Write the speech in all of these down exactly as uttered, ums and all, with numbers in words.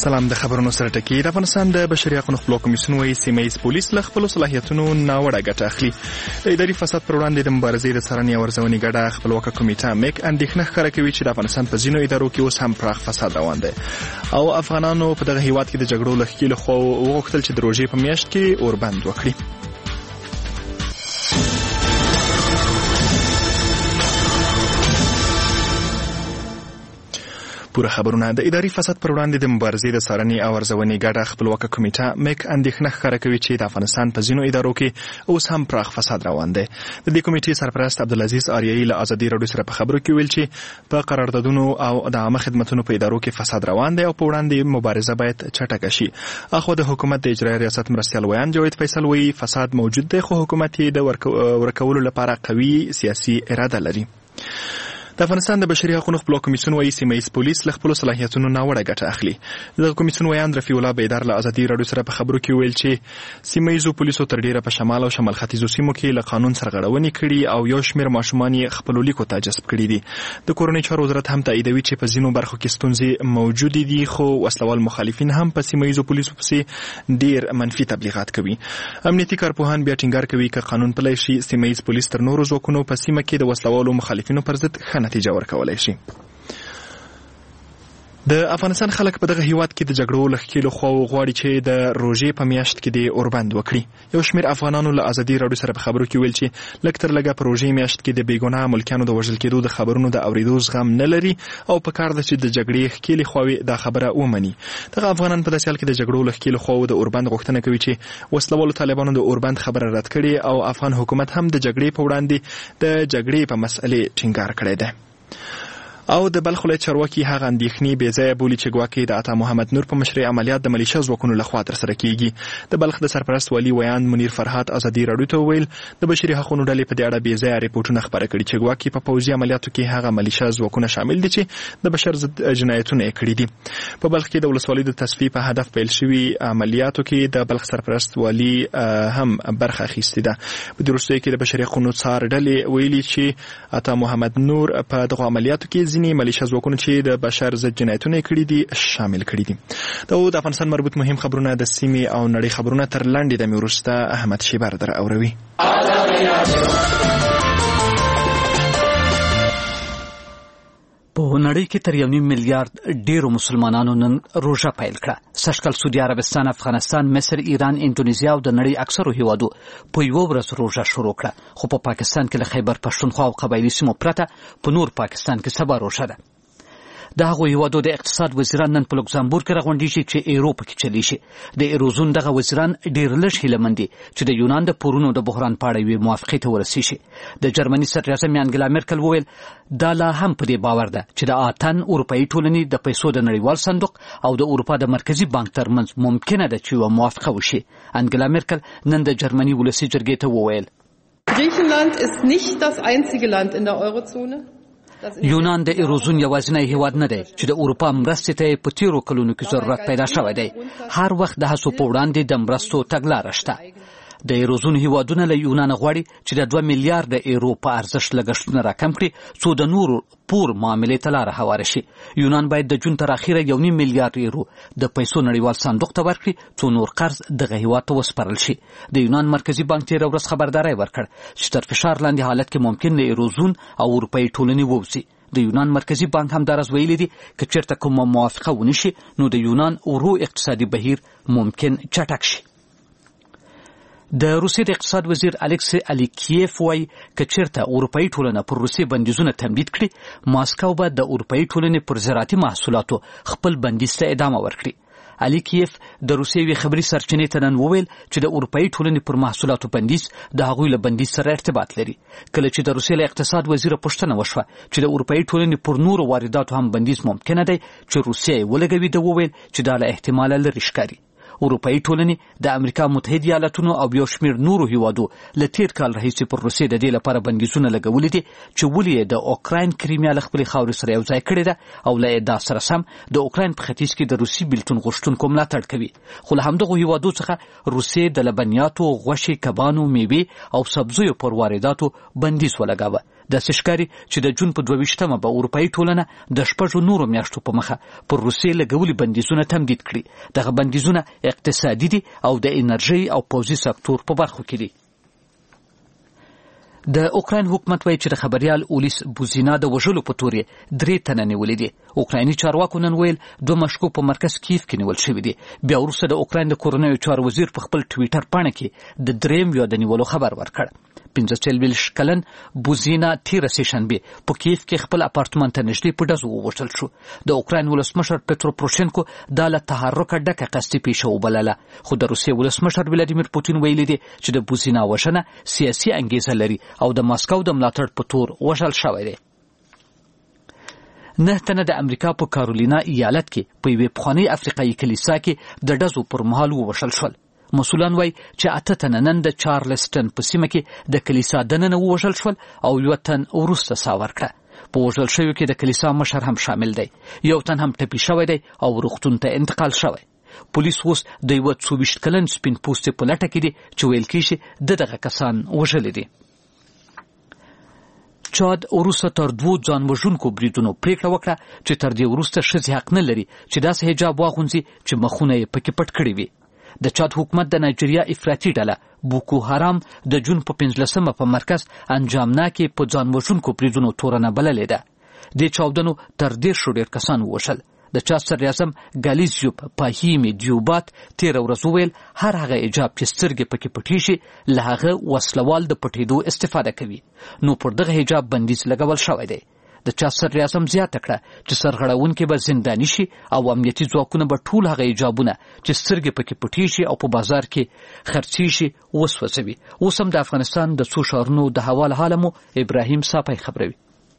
سلام. د خبرونو سره ټکی د افغانستان د بشري حقوقو خپلواک کمیسیون وايي سیمه ییز پولیس له خپل صلاحیتونو ناوړه ګټه اخلي. د اداري فساد پر وړاندې د مبارزې د څارنې او ارزونې ګډه خپلواکه کمیټه میک اندېښنه ښکاره کوي چې د افغانستان په ځینو ادارو کې اوس هم پراخ فساد روان دی او افغانانو په دغه هیواد کې د جګړو له ښکېلو خوا وغوښتل چې د روژې په میاشت کې اوربند وکړي. پوره خبرونه. د اداري فساد پر وړاندې د مبارزې د څارنې او ارزونې ګډه خپلواکه کمیټه میک اندېښنه ښکاره کوي چې د افغانستان په ځینو ادارو کې اوس هم پراخ فساد روان دی. د دې کمیټې سرپرست عبدالعزیز آریایي له ازادي راډیو سره په خبرو کې ویل چې په قراردادونو او د عامه خدمتونو په ادارو کې فساد روان دی او په وړاندې مبارزه باید چټکه شي. اخو د حکومت د اجرایي ریاست مرستیال ویان جاوید فیصل وایي فساد موجود دی خو حکومت یې د ورکولو لپاره قوي سیاسي اراده لري. د افغانستان د بشري حقوقو خپلواک کمیسیون وايي سیمه ییز پولیس له خپل صلاحیتونو ناوړه ګټه اخلي. د کمیسیون ویان رفیع الله بیدار له ازادي راډیو سره په خبرو کې ویل چې سیمه ییزو پولیسو تر ډیره په شمال او شمال ختیځو سیمو کې له قانون سرغړونې کړي او یو شمېر ماشومان یې خپلو لیکو ته جذب کړي دي. د کورنۍ چارو وزارت هم تاییدوي چې په ځینو برخو کې ستونزې موجودې دي خو وسلوال مخالفین هم په سیمه ییزو پولیسو پسې ډیر منفي تبلیغات کوي. امنیتي کارپوهان بیا ټینګار کوي چې قانون پلی شي سیمه ییز پولیس تر نورو ځواکونو په سیمه کې د وسلوالو مخالفینو پر ضد ښه نتیجه ورکولی شي. د افغانستان خلک په دغه هیواد کې د جګړو له ښکېلو خواو غواړي چې د روژې په میاشت کې د اوربند وکړي. یو شمېر افغانانو له ازادي راډیو سره په خبرو کې ویل چې لږ تر لږه په روژې میاشت کې د بېګناه ملکیانو د وژل کېدو د خبرونو د اورېدو زغم نه لري او په کار ده چې د جګړې ښکېلې خواوې دا خبره ومني. دغه افغانان په داسې حال کې د جګړو له ښکېلو خواو د اوربند غوښتنه کوي چې وسلوالو طالبانو د اوربند خبره رد کړي او افغان حکومت هم د جګړې په وړاندې د جګړې په مسئلې ټینګار کړی دی. او د بلخ ولایت چارواکي هغه اندېښنې بې ځایه بولي چې ګواکې د عطا محمد نور په مشرۍ عملیات د ملیشه ځواکونو لخوا ترسره کیږي. د بلخ د سرپرست والي ویان منیر فرهاد ازادي راډیو ته وویل د بشري حقوقو ډلې په دې اړه بې ځایه ریپورټونه خپاره کړي چې ګواکې په پوځي عملیاتو کې هغه ملیشه ځواکونه شامل دي چې د بشر ضد جنایتونه یې کړي دي. په بلخ کې د ولسوالۍ د تصفیې په هدف پیل شوي عملیاتو کې د بلخ سرپرست والي هم برخه اخیستې ده. په دې وروستیو کې د بشري حقوقو څار ډلې ویلي چې عطا محمد نور په دغو عملیاتو کې ځینې ملیشه ځواکونه چې د بشر ضد جنایتونه یې کړي دي شامل کړي دي. د افغانستان مربوط مهم خبرونه د سیمې او نړۍ خبرونه تر لنډې دمې وروسته احمد شیبر در اوروي. په نړۍ کې تر یو نیم میلیارډ ډیرو مسلمانانو نن روژه پیل کړه. سږکال سعودي عربستان، افغانستان، مصر، ایران، اندونیزیا او د نړۍ اکثرو هیوادو په یوه ورځ روژه شروع کړه خو په پاکستان کې له خیبر پښتونخوا او قبایلي سیمو پرته په نور پاکستان کې سبا روژه ده. د هغو هیوادو د اقتصاد وزیران نن په لوکزامبورګ کې راغونډېږي چې ایرو پکې چلی شي. د ایروزون دغه وزیران ډېر لږ هیلهمند دي چې د یونان د پورونو د بحران په اړه یوې موافقې ته ورسیږي شي. د جرمني صدراعظم انګلا مرکل وویل دا لا هم په دې باور ده چې د اتن اروپایي ټولنې د پیسو د نړیوال صندوق او د اروپا د مرکزي بانک ترمنځ ممکنه ده چې یوه موافقه وشي. انګلا مرکل نن د جرمني ولسي جرګې ته وویل Griechenland ist nicht das einzige Land in der Eurozone. یونان د ایروزون یوازینی هیواد نه دی چې د اروپا مرستې ته په تیرو کلونو کې ضرورت پیدا شوی دی. هر وخت د هڅو په وړاندې د مرستو تګلاره شته. د ایروزون هیوادونه له یونان غواړي چې د دوه میلیارډ ایرو په ارزښت لګښتونه راکم کړي څو د نورو پور معاملې ته لاره هواره شي. یونان باید د جون تر اخره یو نیم میلیارډ ایرو د پیسو نړیوال صندوق ته ورکړي څو نور قرض دغه هیواد ته وسپارل شي. د یونان مرکزي بانک تېره ورځ خبرداری ورکړ چې تر فشار لاندې حالت کې ممکن د ایروزون او اروپایي ټولنې ووځي. د یونان مرکزي بانک هم دراز ویلي دي که چېرته کومه موافقه ونشي نو د یونان ورو اقتصادي بهیر ممکن چټک شي. د روسیې د اقتصاد وزیر الکس الیکیف وایي که چېرته اروپایي ټولنه پر روسیې بندیزونه تمدید کړي ماسکو به د اروپایي ټولنې پر زراعتي محصولاتو خپل بندیز ته ادامه ورکړي. الیکیف د روسیې یوې خبري سرچینې ته نن وویل چې د اروپایي ټولنې پر محصولاتو بندیز د هغوی له بندیز سره ارتباط لري. کله چې د روسیې له اقتصاد وزیره پوښتنه وشوه چې د اروپایي ټولنې پر نورو وارداتو هم بندیز ممکنه دی چې روسیه یې ولګوي، ده وویل چې دا له احتماله لرې ښکاري. اروپایي ټولنې د امریکا متحده ایالاتونو او یو شمېر نورو هیوادو له تېر کال راهیسې پر روسیې د دې لپاره بندیزونه لګولي دي چې ولې یې د اوکراین کریمیا له خپلې خاورې سره یو ځای کړې ده او له ادعا سره سم د اوکراین په ختیځ کې د روسي بېلتون غوښتونکو ملاتړ کوي. خو له همدغو هیوادو څخه روسیې د لبنیاتو، غوښې، کبانو، میوې او سبزیو پر وارداتو بندیز ولګاوه. داسې ښکاري چې د جون په دوه ویشتمه به اروپایي ټولنه د شپږو نورو میاشتو په مخه پر روسیې لګولي بندیزونه تمدید کړي. دغه بندیزونه اقتصادي دي او د انرژۍ او پوځي سکتور په برخو کې دي. د اوکراین حکومت وایي چې د خبریال اولیس بوزینا د وژلو په تور یې درې تنه نیولي دي. اوکرایني چارواکو نن ویل دوه مشکو په مرکز کیف کې نیول شوي دي. بیا وروسته د اوکراین د کورنیو چارو وزیر په خپل ټویټر پاڼه کې د درېیم یا د نیولو خبر ورکړ. پنځه څلوېښت کلن بوزینا تېره سهشنبې په کیف کې خپل اپارتمان ته نږدې په ډزو ووژل شو. د اوکراین ولسمشر پترو پروشینکو دا له تحرکه ډکه قصدي پیښه وبلله، خو د روسیې ولسمشر ولادیمیر پوتین ویلي دي چې د بوزینا وژنه سیاسي انګیزه لري او د ماسکو د ملاتړ په تور وژل شوی دی. نه تنه د امریکا په کارولینا ایالت کې په یوې پخوانۍ افریقایي کلیسا کې د ډزو پر مهال ووژل شول. مسؤلان وایي چې اته تنه نن د چارلسټن په سیمه کې د کلیسا دننه ووژل شول او یو تن وروسته ساه ورکړه. په وژل شویو کې د کلیسا مشر هم شامل دی. یو تن هم ټپي شوی دی او روغتون ته انتقال شوی. پولیس اوس د یوه څو ویشت کلن سپین پوستې په لټه کې دي چې ویل کېږي د دغه کسان وژلي دي. چاد وروسته تر دوو ځان وژونکو بریدونو پریکړه وکړه چې تر دې وروسته ښځې حق نه لري چې داسې حجاب واغوندي چې مخونه یې پکې پټ کړي وي. د چاد حکومت د نایجیریا افراطي ډله بوکو حرام د جون په پنځلسمه په مرکز انجامناکې په ځان وژونکو بریدونو تورنه بللې ده. دې چاودنو تر دېرشو ډېر کسان ووژل. د چاد صدر اعظم ګالیزیوب پاهیمي دیوبات تېره ورځ وویل هر هغه ایجاب چې سترګې پکې پټې شي له هغه وسلوال د پټېدو استفاده کوي. نو پر دغه حجاب بندیز لګول شوی دی. د چاد صدر اعظم زیاته کړه چې سرغړونکي به زنداني شي او امنیتي ځواکونه به ټول هغه ایجابونه چې سترګې پکې پټې شي او په بازار کې خرڅې شي وسوځوي. اوس هم د افغانستان د څو ښارونو د هوا له حاله مو ابراهیم صافی خبروي.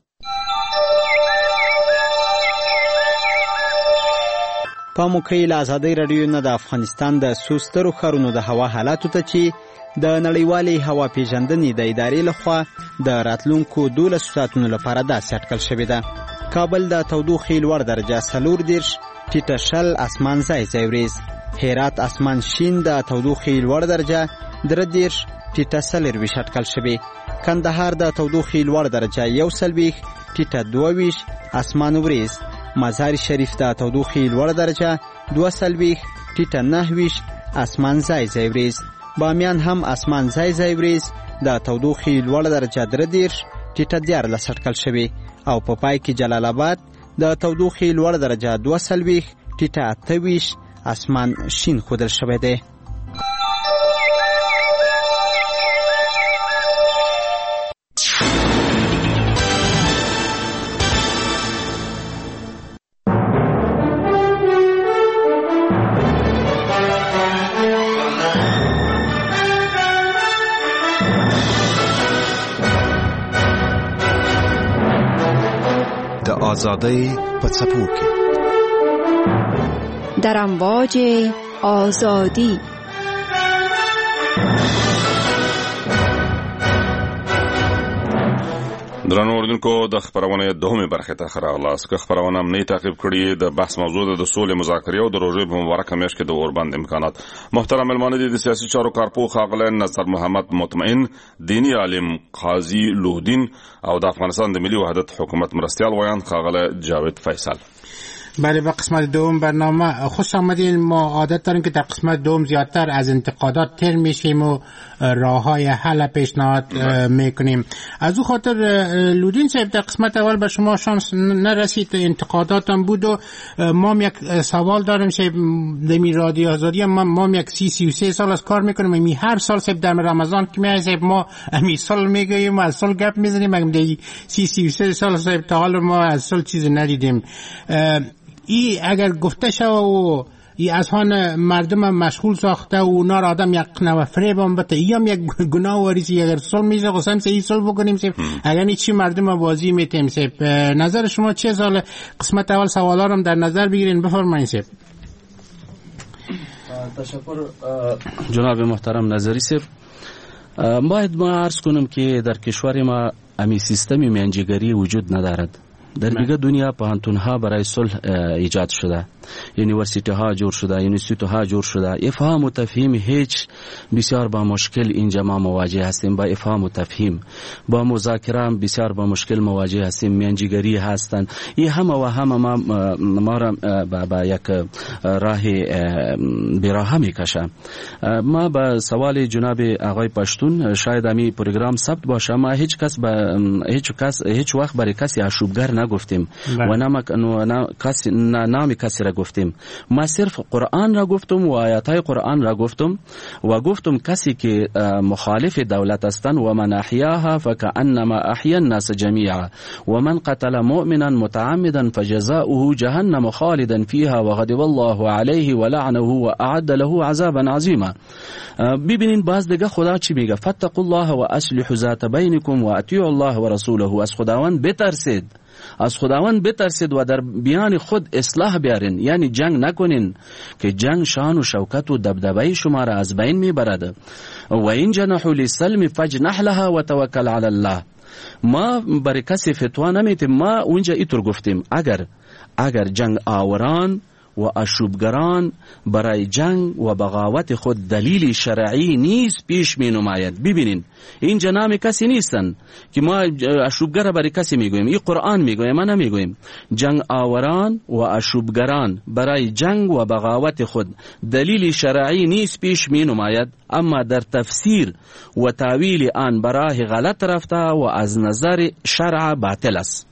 په موکې له ازادۍ راډیو نه د افغانستان د څو سترو ښارونو د هوا حالاتو ته چې د نړیوالې هوا پیژندنې د ادارې لخوا د راتلونکو دولسو ساعتونو لپاره داسې اټکل شوې ده. کابل د تودوخې لوړ درجه څلور دېرش، ټیټه شل اسمان ځای ځای وریځ. هرات اسمان شین د تودوخې لوړ درجه درې دېرش، ټیټه څلرویشت اټکل شوې. کندهار د تودوخې لوړ درجه یو څلوېښت، ټیټه دوه ویشت اسمان وریځ. مزار شریف د تودوخې لوړ درجه دوه څلوېښت، ټیټه نهه ویشت اسمان ځای ځای وریځ. بامیان هم اسمان ځای ځای وریځ د تودوخې لوړ درجه درې دېرش، ټیټه دیارلس اټکل شوې. او په پای کې جلال آباد د تودوخې لوړ درجه دوه څلوېښت، ټیټه اته ویشت اسمان شین ښودل شوی دی. آزادی په څپو کې در امواج آزادی. درنو اوریدونکو د خبرونه دوهمه برخه ته راغلاست که خبرونه امنیت تعقیب کړي. د بحث موضوع د سولې مذاکرې او د روزي په مبارکه میاشت کې د اوربند امکانات. محترم ملمانه دي د سیاسي چارو کارپو خاغله نصر محمد مطمئن، دینی عالم قاضي لودین او د افغانستان د ملي وحدت حکومت مرستیال ویان خاغله جاوید فیصل. بله، به قسمت دوم برنامه خوش آمدین. ما عادت داریم که در قسمت دوم زیادتر از انتقادات تر میشیم و راه های حل پیشنهاد میکنیم. از او خاطر لودین صاحب در قسمت اول به شما شانس نرسید، انتقادات هم بود و ما یک سوال داریم صاحب. دمی رادیو آزادی ما ما یک سی سی و سه سال از کار میکنیم. می هر سال صاحب در رمضان که میای صاحب ما می سال میگیم از سال گپ میزنیم. مگه دی سی سی و سه سال صاحب تا حالا ما از سال چیز ندیدیم. ای اگر گفته شو و ای اذهان مردم مشغول ساخته و اونا را آدم یک نوع فریب هم بته، ای هم یک گناه واریزی. اگر سال میشه قسم سه ای سال بکنیم سیب، اگر نیچی مردم بازی میتیم سیب. نظر شما چه؟ سال قسمت اول سوالا رو در نظر بگیرین، بفرمایید سیب. تشکر جناب محترم نظری سیب. باید ما عرض کنم که در کشور ما امی سیستمی میانجیگری وجود ندارد. در دیگه دنیا پوهنتون‌ها برای صلح ایجاد شده، یونیورسیتی‌ها جور شده، اینستیتوت‌ها جور شده. افهام و تفهیم هیچ بسیار با مشکل اینجا ما مواجه هستیم. با افهام و تفهیم، با مذاکره بسیار با مشکل مواجه هستیم. میانجیگری هستند. این همه و همه ما ما را با یک راه براه میکشه. ما با سوال جناب آقای پشتون شاید امی پروگرام ثبت باشه، ما هیچ کس با هیچ کس هیچ وقت برای کسی آشوبگر نگفتیم و نام کسی نام کسی را گفتیم. ما صرف قرآن را گفتم و آیاتهای قرآن را گفتم و گفتم کسی که مخالف دولت هستند و من احیاها فکأنما احیا الناس جمیعا و من قتل مؤمنا متعمدا فجزاؤه جهنم خالدا فيها وغضب الله عليه ولعنه واعد له عذابا عظیما. ببینین باز دیگه خدا چی میگه؟ فاتقوا الله واصلحوا ذات بینکم واطیعوا الله ورسوله. از خداوند بترسید، از خداوند بترسید و در بیان خود اصلاح بیارین، یعنی جنگ نکنین که جنگ شان و شوکت و دبدبه شما را از بین میبرد. و این جنحوا للسلم فاجنح لها وتوکل علی الله. ما برای کسی فتوا نمیتیم. ما اونجا اینطور گفتیم اگر اگر جنگ آوران و آشوبگران برای جنگ و بغاوت خود دلیل شرعی نیست پیش می نماید. ببینین اینجا نام کسی نیستن که ما آشوبگر برای کسی میگویم. این قرآن میگویم، ما نمیگویم. جنگ آوران و آشوبگران برای جنگ و بغاوت خود دلیل شرعی نیست پیش می نماید، اما در تفسیر و تاویل آن برای غلط رفته و از نظر شرع باطل است.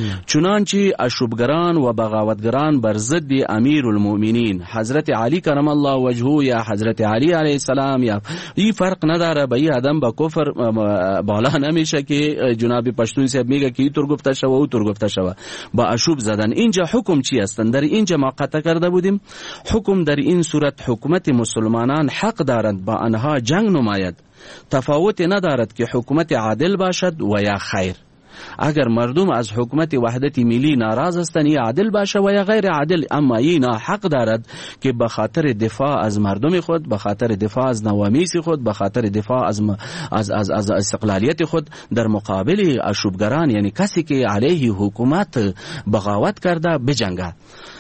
چنانچه اشوبگران و بغاوتگران بر ضد امیر المؤمنین حضرت علی کرم الله وجهه یا حضرت علی علیه السلام، یا این فرق نداره. به این آدم با کفر بالا نمیشه که جناب پشتون صاحب میگه که این طور گفته شوه او طور گفته شوه. با اشوب زدن اینجا حکم چی هستن؟ در اینجا ما قطع کرده بودیم حکم در این صورت حکومت مسلمانان حق دارند با آنها جنگ نماید. تفاوت ندارد که حکومت عادل باشد و یا خیر. اگر مردم از حکومت وحدت ملی ناراض هستند یا عادل باشه و یا غیر عادل، اما اینا حق دارد که به خاطر دفاع از مردم خود، به خاطر دفاع از نوامیس خود، به خاطر دفاع از از از, از استقلالیت خود در مقابل آشوبگران، یعنی کسی که علیه حکومت بغاوت کرده، بجنگه.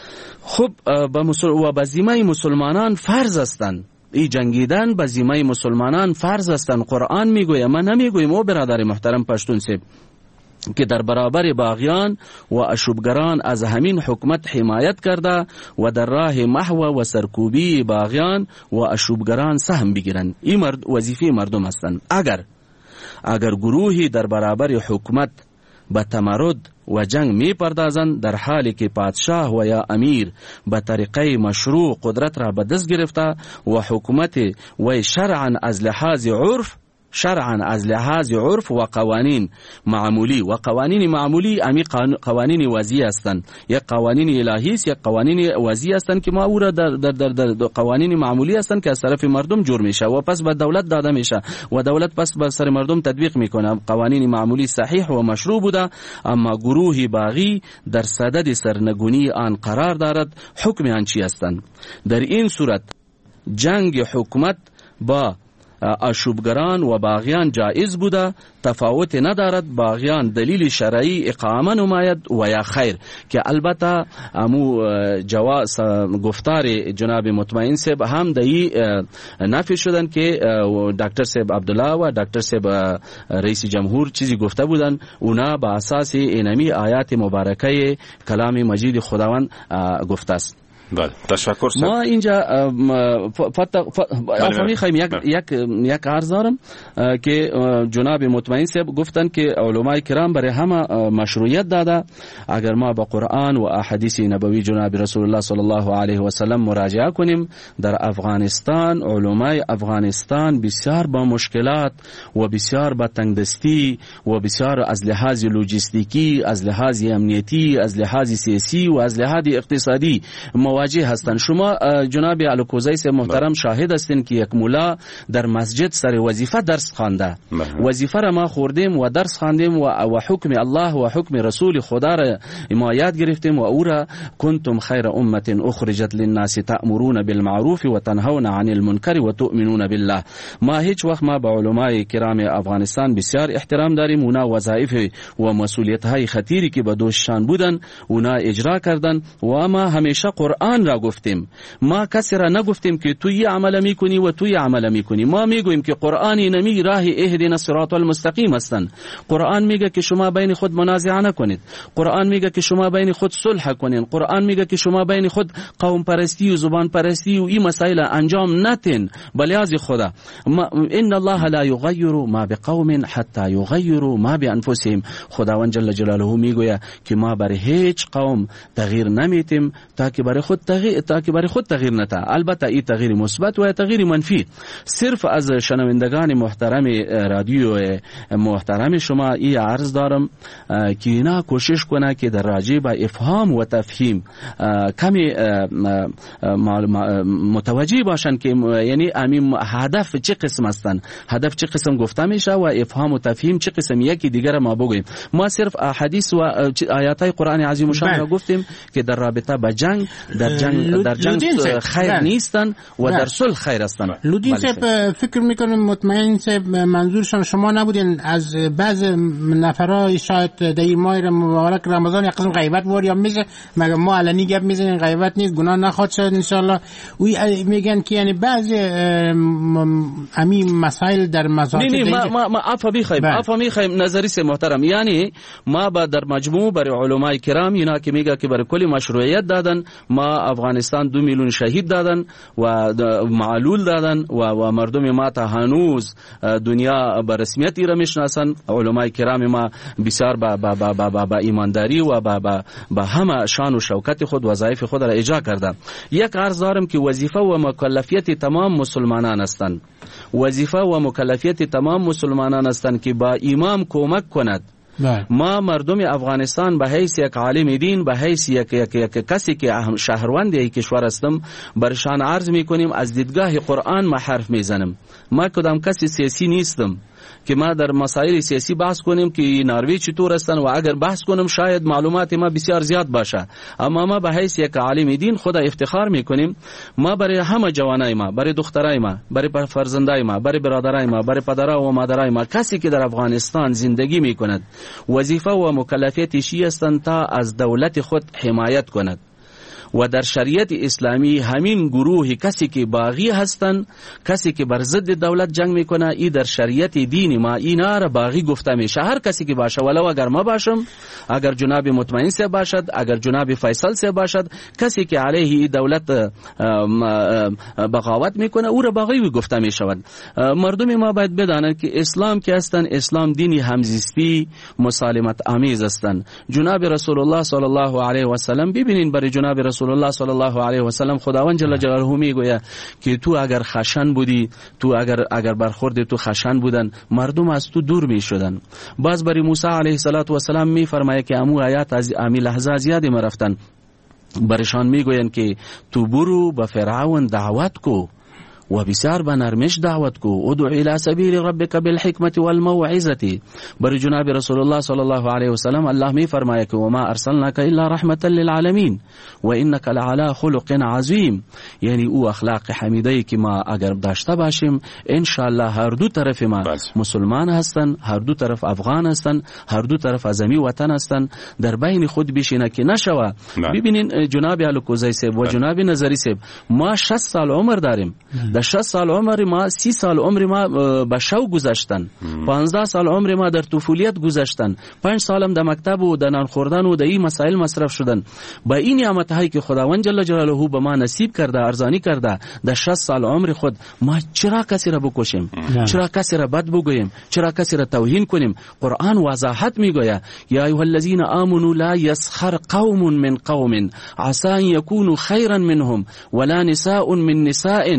خب و به ذمه مسلمانان فرض هستند. این جنگیدن به ذمه مسلمانان فرض هستند. قرآن میگوید، ما نمیگویم. او برادر محترم پشتون صاحب که در برابر باغیان و اشوبگران از همین حکومت حمایت کرده و در راه محو و سرکوبی باغیان و اشوبگران سهم بگیرند. این مرد وظیفه مردم هستند. اگر اگر گروهی در برابر حکومت به تمرد و جنگ می پردازند، در حالی که پادشاه و یا امیر به طریقه مشروع قدرت را به دست گرفته و حکومت و شرعا از لحاظ عرف شرعا از لحاظ عرف و قوانین معمولی و قوانین معمولی امی قوانین وضعی هستند. یک قوانین الهی است، یک قوانین وضعی هستند که ما او را در, در, در, در قوانین معمولی هستند که از طرف مردم جور میشه و پس به دولت داده میشه و دولت پس به سر مردم تطبیق میکنه. قوانین معمولی صحیح و مشروع بوده، اما گروه باغی در صدد سرنگونی آن قرار دارد. حکم آن چی هستند؟ در این صورت جنگ حکومت با آشوبگران و باغیان جایز بوده، تفاوت ندارد. باغیان دلیل شرعی اقامه نماید و یا خیر، که البته امو جواز گفتار جناب مطمئن صاحب هم دایی نفی شدن که دکتر صاحب عبدالله و دکتر صاحب رئیس جمهور چیزی گفته بودن، اونا با اساس اینمی آیات مبارکه کلام مجید خداوند گفته است. بله، تشکر سر. ما اینجا افهمی خواهیم یک یک یک عرض دارم که جناب مطمئن صاحب گفتن که علمای کرام برای همه مشروعیت داده. اگر ما با قرآن و احادیث نبوی جناب رسول الله صلی الله علیه و سلم مراجعه کنیم، در افغانستان علمای افغانستان بسیار با مشکلات و بسیار با تنگدستی و بسیار از لحاظ لوجستیکی، از لحاظ امنیتی، از لحاظ سیاسی و از لحاظ اقتصادی مواجه هستند. شما جناب الکوزی سے محترم شاهد هستین که یک مولا در مسجد سر وظیفه درس خوانده، وظیفه را ما خوردیم و درس خواندیم و و حکم الله و حکم رسول خدا را ما یاد گرفتیم و او را کنتم خیر امه اخرجت للناس تأمرون بالمعروف و تنهون عن المنکر و تؤمنون بالله. ما هیچ وقت ما به علمای کرام افغانستان بسیار احترام داریم. اونا وظایف و مسئولیت های خطیری که به دوششان بودن اونا اجرا کردن و ما همیشه قرآن را گفتیم. ما کسی را نگفتیم که تو یه عمل میکنی و تو یه عمل میکنی. ما میگوییم که قرآن نمی راه اهدنا الصراط المستقیم هستند. قرآن میگه که شما بین خود منازعه نکنید. قرآن میگه که شما بین خود صلح کنید. قرآن میگه که شما بین خود قوم پرستی و زبان پرستی و این مسائل انجام نتین. بلیاز خدا ان الله لا یغیر ما بقوم حتی یغیروا ما بانفسهم. خداوند جل جلاله میگوید که ما برای هیچ قوم تغییر نمیتیم تا که برای خود تغییر تا که برای خود تغییر نتا. البته این تغییر مثبت و تغییر منفی. صرف از شنوندگان محترم رادیو محترم شما این عرض دارم که اینا کوشش کنه که در راجع به افهام و تفهیم کمی متوجه باشن که یعنی همین هدف چه قسم هستن، هدف چه قسم گفته میشه و افهام و تفهیم چه قسم. یکی دیگر ما بگویم. ما صرف حدیث و آیات های قرآن عظیم شان را گفتیم که در رابطه با جنگ در جنگ در جنگ خیر نیستن و در صلح خیر هستن. لودین صاحب فکر میکنم مطمئن صاحب منظورشان شما نبودین از بعض نفرای شاید در این ماه مبارک رمضان یک قسم غیبت وار یا میشه مگر ما علنی گپ میزنیم غیبت نیست گناه نخواد شد ان شاء الله. وی میگن که یعنی بعض همین مسائل در مزاج نه نه ما ما ما عفو میخوایم عفو میخوایم نظری سے محترم. یعنی ما با در مجموع برای علمای کرام اینا که میگه که برای کلی مشروعیت دادن. ما افغانستان دو میلیون شهید دادن و معلول دادن و, و مردم ما تا هنوز دنیا به رسمیت ایره میشناسن. علمای کرام ما بسیار با با با با, با, با ایمانداری و با, با, با همه شان و شوکت خود وظایف خود را اجرا کردن. یک عرض دارم که وظیفه و مکلفیت تمام مسلمانان هستند. وظیفه و مکلفیت تمام مسلمانان هستند که با امام کمک کند. ما مردم افغانستان به حیث یک عالم دین به حیث یک یک یک کسی که شهروند یک کشور هستم برشان عرض میکنیم از دیدگاه قرآن ما حرف میزنم. ما کدام کسی سیاسی نیستم که ما در مسائل سیاسی بحث کنیم که ناروی چطور هستن و اگر بحث کنم شاید معلومات ما بسیار زیاد باشه. اما ما به حیث یک عالم دین خدا افتخار میکنیم. ما برای همه جوانای ما، برای دخترای ما، برای فرزندای ما، برای برادرای ما، برای پدرها و مادرای ما، کسی که در افغانستان زندگی میکند وظیفه و مکلفیتش است تا از دولت خود حمایت کند. و در شریعت اسلامی همین گروه کسی که باغی هستند، کسی که بر ضد دولت جنگ میکنه، ای در شریعت دینی ما اینا را باغی گفته میشه. هر کسی که باشه ولو اگر ما باشم، اگر جناب مطمئن سے باشد، اگر جناب فیصل سے باشد، کسی که علیه دولت بغاوت میکنه او را باغی گفته میشود. مردم ما باید بدانند که اسلام که هستند اسلام دینی همزیستی مسالمت آمیز هستند. جناب رسول الله صلی الله علیه و سلم ببینین برای جناب رسول الله صلی الله علیه و سلم خداوند جل جلاله میگوید که تو اگر خشن بودی، تو اگر اگر برخورد تو خشن بودن مردم از تو دور میشدن. باز برای موسی علیه السلام میفرماید که امو آیات از امی لحظه زیادی مرفتن برشان میگویند که تو برو به فرعون دعوت کو و بسیار به نرمش دعوت کو، ادعو الى سبیل ربک بالحکمت والموعظه. برای جناب رسول الله صلی الله علیه و سلم الله می فرماید که و ما ارسلناک الا رحمتا للعالمین و انک لعلی خلق عظیم. یعنی او اخلاق حمیده که ما اگر داشته باشیم ان شاء الله هر دو طرف ما مسلمان هستن، هر دو طرف افغان هستن، هر دو طرف ازمی وطن هستن، در بین خود بشینه که نشوه. ببینین جناب الکوزی صاحب و جناب نظری صاحب ما شصت سال عمر داریم. در شصت سال عمر ما، سی سال عمر ما به شو گذشتن، پانزده سال عمر ما در طفولیت گذشتن، پنج سالم در مکتب و در نان خوردن و در این مسائل مصرف شدن. با این نعمت هایی که خداوند جل جلاله به ما نصیب کرده، ارزانی کرده، در شصت سال عمر خود ما چرا کسی را بکشیم؟ چرا کسی را بد بگوییم؟ چرا کسی را توهین کنیم؟ قرآن وضاحت میگوید یا ایها الذین آمنوا لا یسخر قوم من قوم عسى ان یکونوا خیرا منهم ولا نساء من نساء عسى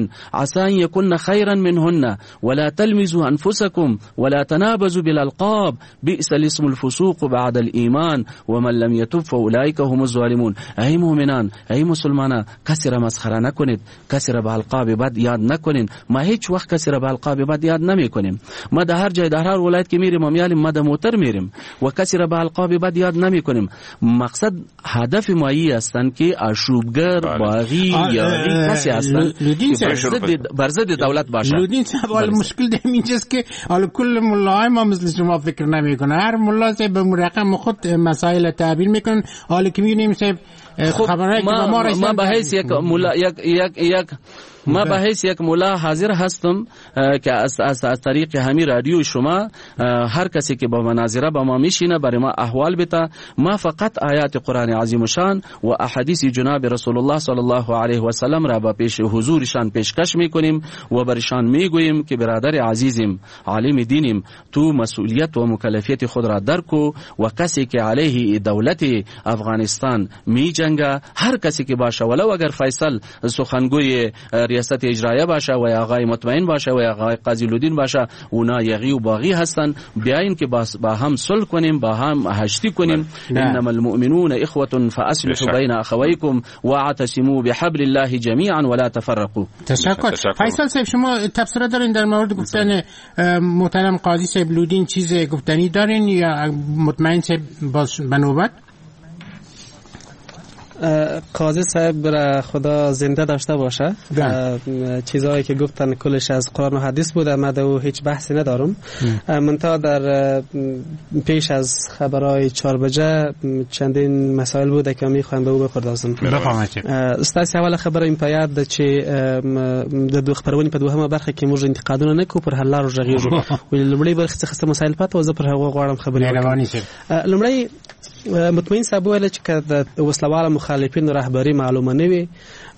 عسى أن يكن خيرا منهن ولا تلمزوا أنفسكم ولا تنابزوا بالألقاب بئس الاسم الفسوق بعد الإيمان ومن لم يتب فأولئك هم الظالمون. ای مؤمنان، ای مسلمانان، کسی را مسخره نکنید، کسی را به القاب بد یاد نکنید. ما هیچ وقت کسی را به القاب بد یاد نمیکنیم. ما در هر جای در هر ولایت که میریم ما میالیم، ما در موتر میریم و کسی را به القاب بد یاد نمیکنیم. مقصد هدف ما ای هستند که آشوبگر، باغی، یاری کسی هستند بر ضد دولت باشه. لودین صاحب، حالا مشکل در اینجاست که حالا کل ملاهای ما مثل شما فکر نمیکنه. هر ملا صاحب به رقم خود مسائل تعبیر میکنن. حالا که میبینیم صاحب خبرهای که با ما رسیدن، ما به حیث یک ملا یک یک یک ما به حیث یک ملا حاضر هستم که از از, از طریق همین رادیو شما هر کسی که با مناظره با ما میشینه برای ما احوال بده. ما فقط آیات قرآن عظیم شان و احادیث جناب رسول الله صلی الله علیه و سلم را با پیش حضورشان پیشکش میکنیم و برشان میگوییم که برادر عزیزم، عالم دینیم، تو مسئولیت و مکلفیت خود را درک و کسی که علیه دولت افغانستان می جنگه، هر کسی که باشه، ولو اگر فیصل سخنگوی ریاست اجرایه باشه و یا آقای مطمئن باشه و یا آقای قاضی لودین باشه، اونا یغی و باغی هستن. بیاین که با هم صلح کنیم، با هم هشتی کنیم. انما المؤمنون اخوه فاصلحوا بین اخویکم واعتصموا بحبل الله جميعا ولا تفرقوا. تشکر. فیصل صاحب، شما تبصره دارین در مورد گفتن محترم قاضی صاحب لودین؟ چیز گفتنی دارین یا مطمئن صاحب باز بنوبت؟ قاضی صاحب را خدا زنده داشته باشه. چیزایی که گفتن کلش از قرآن و حدیث بوده، من در هیچ بحثی ندارم. منتها در پیش از خبرهای چهار بجه چندین مسائل بوده که میخوایم به او بپردازم. استاسی اول خبر این پیاد چې د دوه خبرونې په دوهمه برخه کې موږ انتقادونه نه کوو، پر حل لارو غږیږو. ولې لومړی برخه څخه مسائل پاتې و، زه پر هغه غواړم خبرې وکړم. لومړی مطمئن صاحب ویل چې که د وسلواله مخالفینو رهبري معلومه نه وي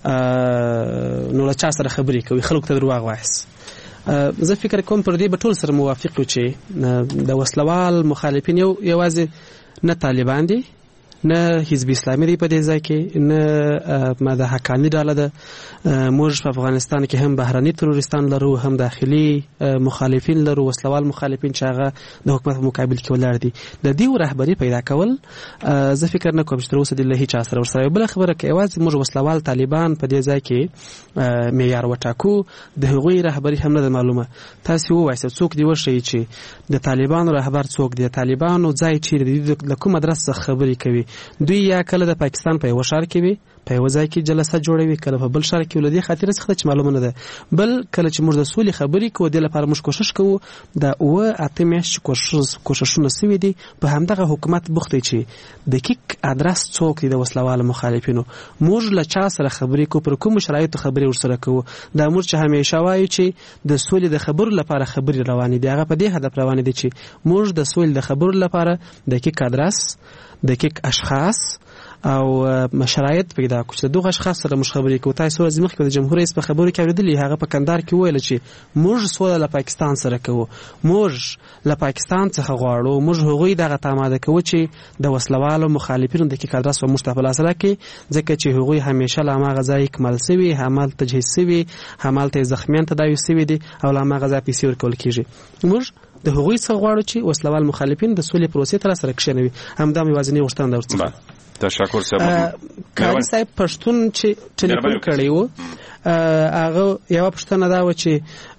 نو له چا سره خبرې کوي، خلکو ته دروغ وایي. زه فکر کوم پر دې به ټول سره موافق یو چې د وسلوال مخالفین یو یوازې نه طالبان دي، نه حزب اسلامي دی په دې ځای کې، نه ما د حقاني ډاله ده. موږ په افغانستان کې هم بهرني تروریستان لرو، هم داخلي مخالفین لرو، وسلوال مخالفین چې هغه د حکومت په مقابل کې ولاړ دي. د دې رهبري پیدا کول زه فکر نه کوم چې تر اوسه د له هیڅ سره ورسره. بل خبره کې یوازې موږ وسلوال طالبان په دې ځای کې معیار وټاکو، د هغوی رهبري هم نه معلومه. تاسو وایئ څوک دی وشي چې د طالبانو رهبر څوک دی، طالبانو ځای چیرې دی، د کوم ادرس څخه خبرې کوي. دوی یا کله د پاکستان په یو ښار کې وي، په یو ځای کې جلسه جوړوي، کله په بل ښار کې ولدي خاطر څخه چې معلومه نه ده. بل کله چې موږ د سولې خبرې کوو، د لپاره موږ کوشش کوو د اوه اته میاشتې کوشش کوششونه سوي دي په همدغه حکومت بوخت چې دقیق ادرس څوک دی د وسلوال مخالفینو. موږ له چا سره خبرې کوو، پر کوم شرایطو خبرې ورسره کوو. دا موږ چې همیشه وایو چې د سولې د خبرو لپاره خبرې روانې دي، هغه په دې هدف روانې دي چې موږ د سولې د خبرو لپاره دقیق ادرس، دقیق اشخاص او شرایط پیدا کړو چې دغه اشخاص سره موږ خبرې کوو. تاسو ورځ مخکې د جمهور رئیس په خبرو کې اورېدلې، هغه په کندهار کې ویل چې موږ سوله له پاکستان سره کوو، موږ له پاکستان څخه غواړو، موږ هغوی دغه تاماده کوو چې د وسلوالو مخالفینو د کې ادرس و موږ ته په لاس راکړي، ځکه چې هغوی همیشه له هماغه ځای اکمال سوي، همالته تجهیز سوي، همالته زخمیان تداوي سوي دي او له هماغه ځای پیسې ورکول کېږي. موږ د هغوی څخه غواړو چې وسلوال مخالفین د سولې پروسې ته راسره کښېنوي. همدا مې یوازینۍ غوښتنه ده ورڅخه. تشکر صاحب. قاضي صاحب پښتون چې ټلیفون کړی و، هغه یو پښتنه دا و چې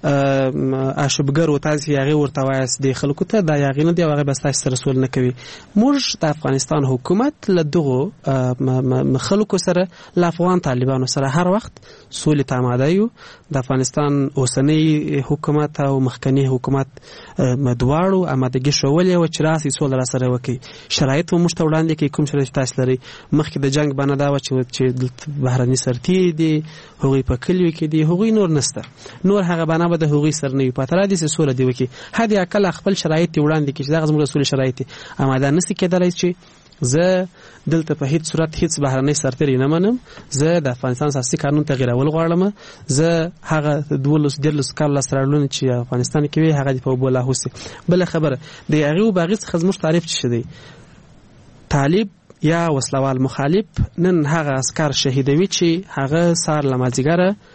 اشوبګر و، تاسو هغه ورته وایاست د خلکو ته دا یغینه دی، هغه بس تاسو سره سول نه کوي. موږ د افغانستان حکومت له دغه خلکو سره، له افغان طالبانو سره هر وخت سولې ته آماده یو. د افغانستان اوسنی حکومت او مخکنی حکومت مدواړو آمادګي شولې و چې راسي سول را سره وکي. شرایط مو مشته وړاندې کې کوم شرایط تاسو لري؟ مخکې د جنگ باندې دا و چې بهرني سرتي دي، هغوی په کلیو کې دي، هغوی نور نسته، نور هغه باندې به د هغوی سر نه وي. پاتره دي سوله دی وکي هدي اکل خپل شرایط وړاندې کې چې دغه زموږ سولې شرایط آماده نسی کېدلای چې زه دلته په هیڅ صورت هیڅ بهرنۍ سرتری نه منم. زه د افغانستان اساسي قانون تغیرول غواړم. زه هغه دولس دلس کال سرالونه چې افغانستان کې وي هغه په بوله هوسي. بل خبره د هغه او باغی څخه زموږ تعریف چي دی، طالب یا وسلوال مخالف نن هغه عسكر شهیدوي چې هغه سار لمازیګره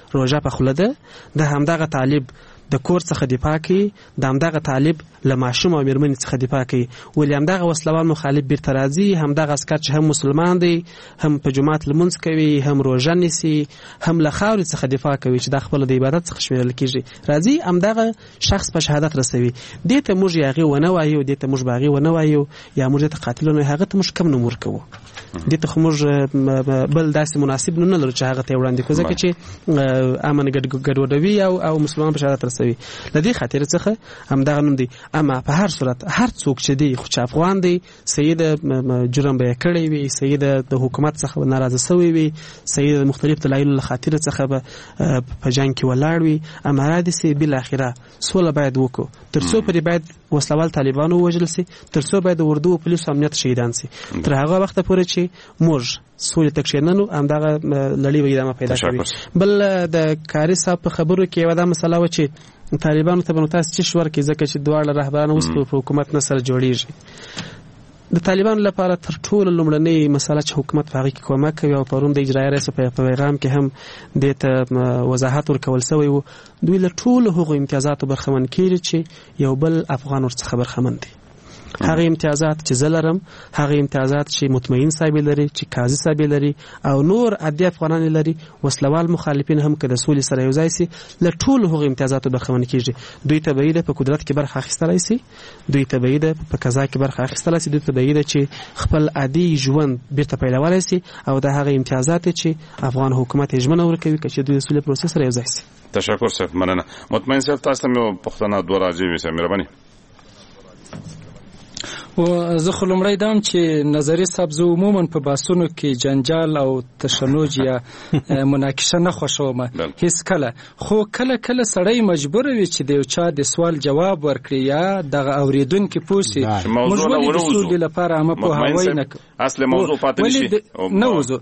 روژه په خوله ده، د همدغه طالب د کور څخه دفاع کوي، د همدغه طالب له ماشوم او میرمنې څخه دفاع کوي. ولې همدغه وسلوال مخالف بیرته راځي، همدغه عسکر چې هم مسلمان دی، هم په جومات لمونځ کوي، هم روژه نیسي، هم له خاورې څخه دفاع کوي چې دا خپله د عبادت څخه شمیرل کېږي، راځي همدغه شخص په شهادت رسوي. دې ته موږ یا هغې ونه وایو، دې ته موږ به هغې ونه وایو، یا موږ دې ته قاتل ونه وایو، هغه ته موږ کم نوم ورکوو. دې ته خو موږ بل داسې مناسب نوم نه لرو چې هغه ته یې وړاندې کړو، ځکه چې امن ګډوډوي او او مسلمان په شهادت رسوي. له دې خاطر څخه همدغه نوم دی. اما په هر صورت هر څوک چې دی خو چې افغان دی، صحیح د جرم به یې کړی وي، صحیح د حکومت څخه ناراضه سوی وي، صحیح د مختلف دلایلو له خاطر څخه به په جنګ کې ولاړ وي، اما را دي سي بالاخره سوله باید وکړو، تر څو پرې باید وسلوال طالبان ووژل سي، تر څو باید د اردو او پولیسو امنیت شهیدان سي. تر هغه وخته پورې چې موږ سولې ته کښېننو همدغه لړۍ به ادامه پیدا کوي. بل د کاري صاحب په خبرو کې یوه دا مسله وه چې طالبانو ته به نو تاسو څه ورکړئ، ځکه چې دواړه رهبران اوس په حکومت نه سره جوړېږي. د طالبانو لپاره تر ټولو لومړنۍ مسله چې حکومت په هغې کې کومک کوي، او پرون د اجرایه رئیس په پیغام کې هم دې ته وضاحت ورکول سوی و، دوی له ټولو هغو امتیازاتو برخمن کېږي چې یو بل افغان ورڅخه برخمن دی. هغه امتیازات چې زه لرم، هغه امتیازات چې مطمئن صاحب لري، چې قاضي صاحب لري، او نور عادي افغانان لري، وسلوال مخالفین هم که د سولې سره یو ځای سي له ټولو هغو امتیازاتو برخمن کېږي. دوی طبیعي ده په قدرت کې برخه اخیستلی سي، دوی طبیعي ده په قضا کې برخه اخیستلی سي، دوی طبیعي ده چې خپل عادي ژوند بیرته پیلولی سي، او دا هغه امتیازات چې افغان حکومت یې ژمنه ورکوي که چې دوی د سولې پروسې سره یو ځای سي. تشکر صاحب، مننه. مطمئن صاحب تاسو ته مې پوښتنه دوه راځي وي صاحب مهرباني. و زه خو لومړی دام چې نظري صاحب زه عموما په بحثونو کې جنجال او تشنج یا مناقشه نه خوښوم هیڅ کله، خو کله کله سړی مجبور وي چې د یو چا د سوال جواب ورکړي یا دغه اوریدونکي پوه سي. موږ ولې د سولې لپاره عامه پوهاوی نه کوو؟ اصل موضوع پاتې نشي نه وځو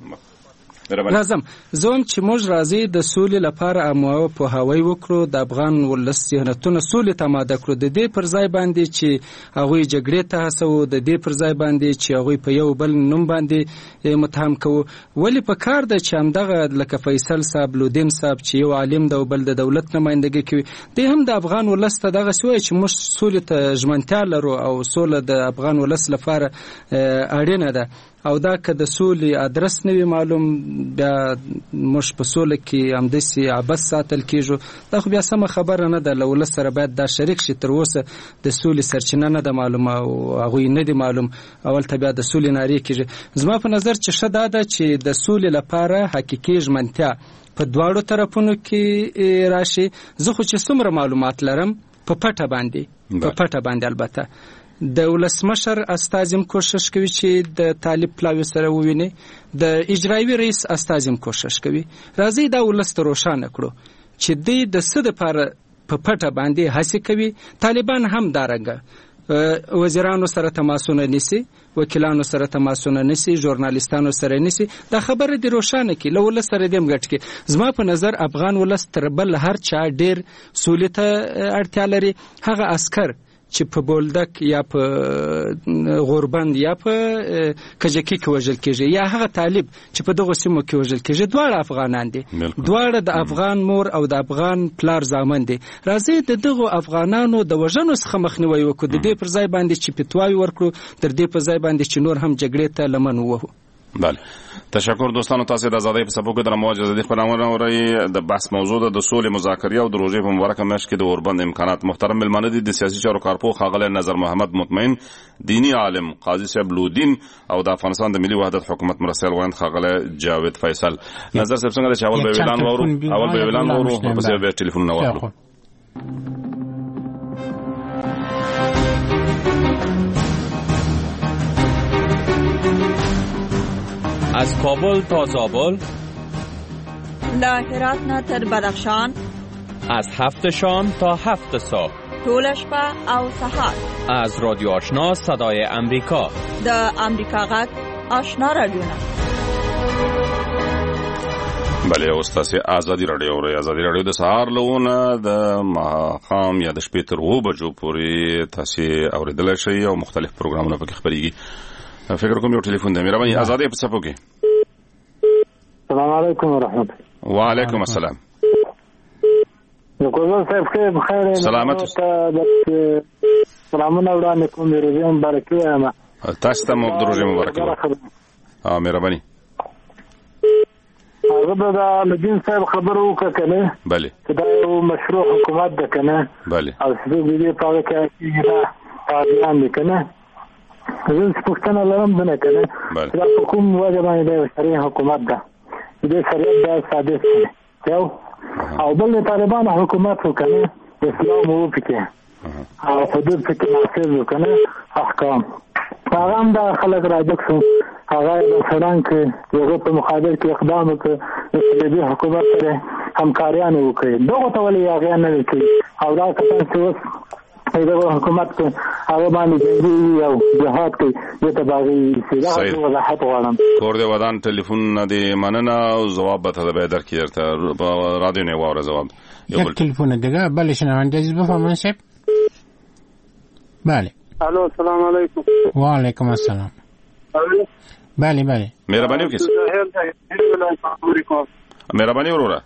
لازم زوم چې موږ راځي د سولې لپاره عامه پوهاوی وکړو، د افغان ولس ذهنونه سولې ته آماده کړو، د دې پر ځای باندې چې هغوی جګړې ته هڅوو، د دې پر ځای باندې چې هغوی په یو بل نوم باندې متهم کوو. ولې په کار ده چې همدغه لکه فیصل صاحب، لودین صاحب چې یو عالم ده او بل د دولت نمایندګي کوي، دی هم د افغان ولس ته دغسې وایي چې موږ سولې ته ژمنتیا لرو او سوله د افغان ولس لپاره اړینه ده، او دا که د سولې ادرس نه وي معلوم، بیا موږ په سوله کې همداسې عبث ساتل کېږو. دا خو بیا سمه خبره نه ده. له ولس سره باید دا شریک شي. تر اوسه د سولې سرچینه نه ده معلومه او هغوی نه دي معلوم، اول ته بیا د سولې نارې کېږي. زما په نظر چې ښه دا ده چې د سولې لپاره حقیقي ژمنتیا په دواړو طرفونو کې راشي. زه خو چې څومره معلومات لرم په پټه باندې په پټه باندې البته د ولسمشر استازم کوشش کوي چې د طالب پلاوی سره وویني، د اجرایوي رئیس استازم کوشش کوي. راځي دا ولس ته روښانه کړو چې دوی د څه دپاره په پټه باندې هڅې کوي. طالبان هم دارنګه وزیرانو سره تماسونه نیسي، وکیلانو سره تماسونه نیسي، ژورنالیستانو سره نیسي. دا خبره دې روښانه کړي، له ولس سره دې هم ګډ کړي. زما په نظر افغان ولس تر بل هر چا ډېر سولې ته اړتیا لري. هغه عسکر چې په بولدک یا په غوربند یا په کجکي کې وژل کېږي، یا هغه طالب چې په دغو سیمو کې وژل کېږي، دواړه افغانان دي، دواړه د افغان مور او د افغان پلار زامن دي. راځي د دغو افغانانو د وژنو څخه مخنیوی وکړو، د دې پر ځای باندې چې فتواوې ورکړو، تر دې پر ځای باندې چې نور هم جګړې ته لمن ووهو. بله، تشکر دوستانو. تاسو د آزادۍ په څپو کې د رمو اجازه دي خبرونه اورئ. د بحث موضوع د سولې مذاکرې او د روژې په مبارکه میاشت کې د اوربند امکانات. محترم مېلمانه دي د سیاسي چارو کارپوه ښاغلی نظر محمد مطمئن، دینی عالم قاضي صاحب لودین، او د افغانستان د ملي وحدت حکومت مرستیال وایند ښاغلی جاوید فیصل. نظر صاحب څنګه ده چې اول به اعلان واورو اول به اعلان واورو ورپسې به ټلیفونونه واخلو. از کابل تا زابل، له هرات نه تر بدخشان، از هفت شام تا هفت صبح، ټوله شپه او سهار. از رادیو آشنا صدای امریکا، د امریکا غږ آشنا رادیوونه. بله، اوس تاسې ازادي راډیو اورئ. ازادي راډیو د سهار لونه د ماښام یا د شپې تر اوو بجو پورې تاسې اورېدلی شئ او مختلف پروګرامونه پکې خپرېږي. فکر کوم یو ټلیفون دی. مهرباني ازادي په څپو کې. السلام علیکم ورحمت. وعلیکم السلام. ګوزل صاحب خیر بخیر سلامت سلامونه وړاندې کوم روزي مبارکي وایم تاسو ته مو روزي مبارکي ها مهرباني هغه د لجین صاحب خبرو وکړه بله دا یو مشروع حکومت ده کنه بله او څه دې په هغه کې چې تابعان دي کنه زه پښتنه لرم نه کنه دا حکومت وجه باندې شریعه حکومت ده دې شریعت دا ثابت یو او بل طالبان حکومت وکنه اسلام وو پکې او حدود پکې نافذ وکنه احکام هغه هم دا خلک راځي هغه د سران کې یو په مقابل کې اقدام وکړي د حکومت سره همکاریان وکړي دغه ته ولې هغه نه کوي او دا څه څه دغه حکومت کې هغه باندې جنګي او جهاد کوي د تباغي سیده وضاحت غواړم کور دې ودان ټلیفون دې مننه او جواب به ته به درکې درته رادیو نه واره جواب یو ټلیفون دغه بل شنونده جذب فهمنشپ بله الو السلام علیکم وعلیکم السلام بله بله مهرباني وکړئ مهرباني وروره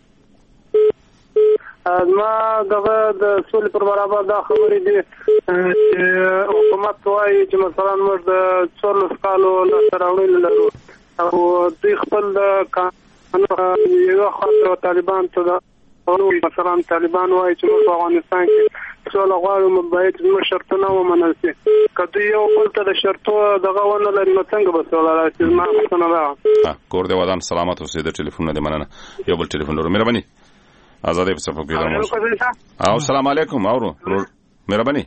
ما دغه د سولې پر برابر دا خبرې دي چې حکومت وایي چې مثلا موږ د څوارلس کالو لاسته راوړنې لرو او دوی خپل د قانون یوه خوا طالبان ته د مثلا طالبان وایي چې موږ په افغانستان کې سوله غواړو باید زموږ شرطونه ومنل شي که دوی یو بل ته د شرطو دغه ونه لري نو څنګه به سوله راشي زما پوښتنه ده کور دې ودان سلامت اوسې د ټلیفون نه مننه یو بل ټلیفون لرو مهرباني آزادې په صفه کې درمو او السلام علیکم اورو مهرباني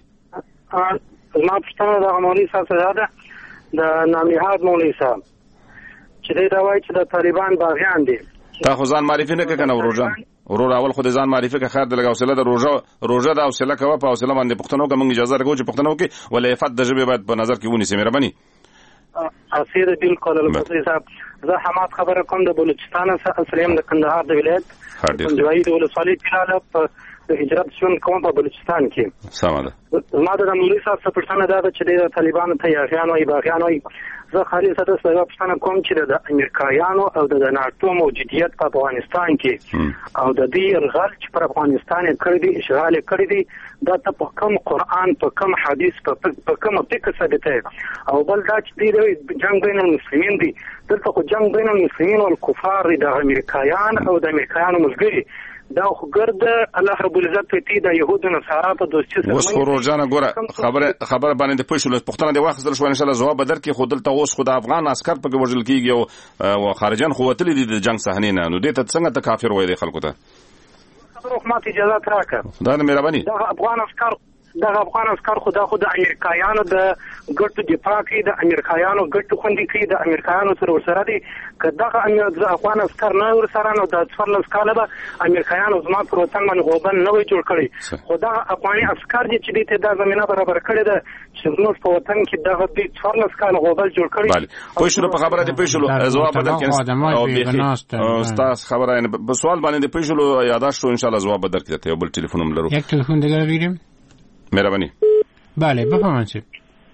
زما پوښتنه د مولوي صاحب څخه ده د نامحاد مولوي صاحب چې دوی دا وایي چې د طالبان باغیان دي تا خو ځان معرفي نه کنه وروجان ورور اول خو ځان معرفي که خیر د لګا حوصله د روزه روزه د حوصله کوه په حوصله باندې پښتنو کوم اجازه راکو چې پښتنو کې ولې عفت د ژبه باید په نظر کې ونیسي مهرباني اسیر بالکل المصری صاحب زه حماد خبره کوم د بلوچستان څخه اسلام د کندهار د ولایت پنځوي د ولسوالۍ کلاله په هجرت شون کوم په بلوچستان کې سمه ده ما د مولوي صاحب څخه پوښتنه ده چې د طالبانو ته یاغیانو ای باغیانو زه خالص د څه پوښتنه کوم چې د امریکایانو او د ناتو موجودیت په افغانستان کې او د دې ارغال چې پر افغانستان کړی دی اشغال کړی دی دا ته په کوم قران په کوم حدیث په کوم فقه ثابت او بل دا چې دی جنگ بین المسلمین دی دلته خو جنگ بین المسلمین او الکفار د امریکایان او د امریکایانو ملګری دا خو ګرد الله رب العزت ته د يهودو نصارا په دوستۍ سره اوس خو روزانه ګوره خبره خبره باندې پښول پښتنه د واخصل شو ان شاء الله جواب بدر کې خودل ته اوس خو د افغان عسكر په وژل کېږي او خارجان خو وتل دي د جنگ صحنه نه نو دې ته څنګه ته کافر وای دي خلکو ته خبره حکومت اجازه راکړه دا مهرباني دا افغان عسكر دا افغان عسكر خدا خو د امریکایانو د ګټو دفاع کوي د امریکایانو ګټو خوندي کوي د امریکایانو سره ورسره دي که دغه افغان عسكر نه ورسره نو د څوارلس کاله به امریکایانو زما پر وطن باندې غوبن نه وي جوړ کړی خو دغه افغاني عسكر دي چې دې ته دا زمينه برابر کړې ده چې زموږ په وطن کې دغه دې څوارلس کاله غوبل جوړ کړی پوه شو په خبره دې پوه شو جواب بدل کړئ او استاد خبره په سوال باندې پوه شو یاداشت ان شاء الله جواب بدل کړئ ته بل ټلیفون لرو یک ټلیفون دغه ویډیو مهرباني بله بفرمایید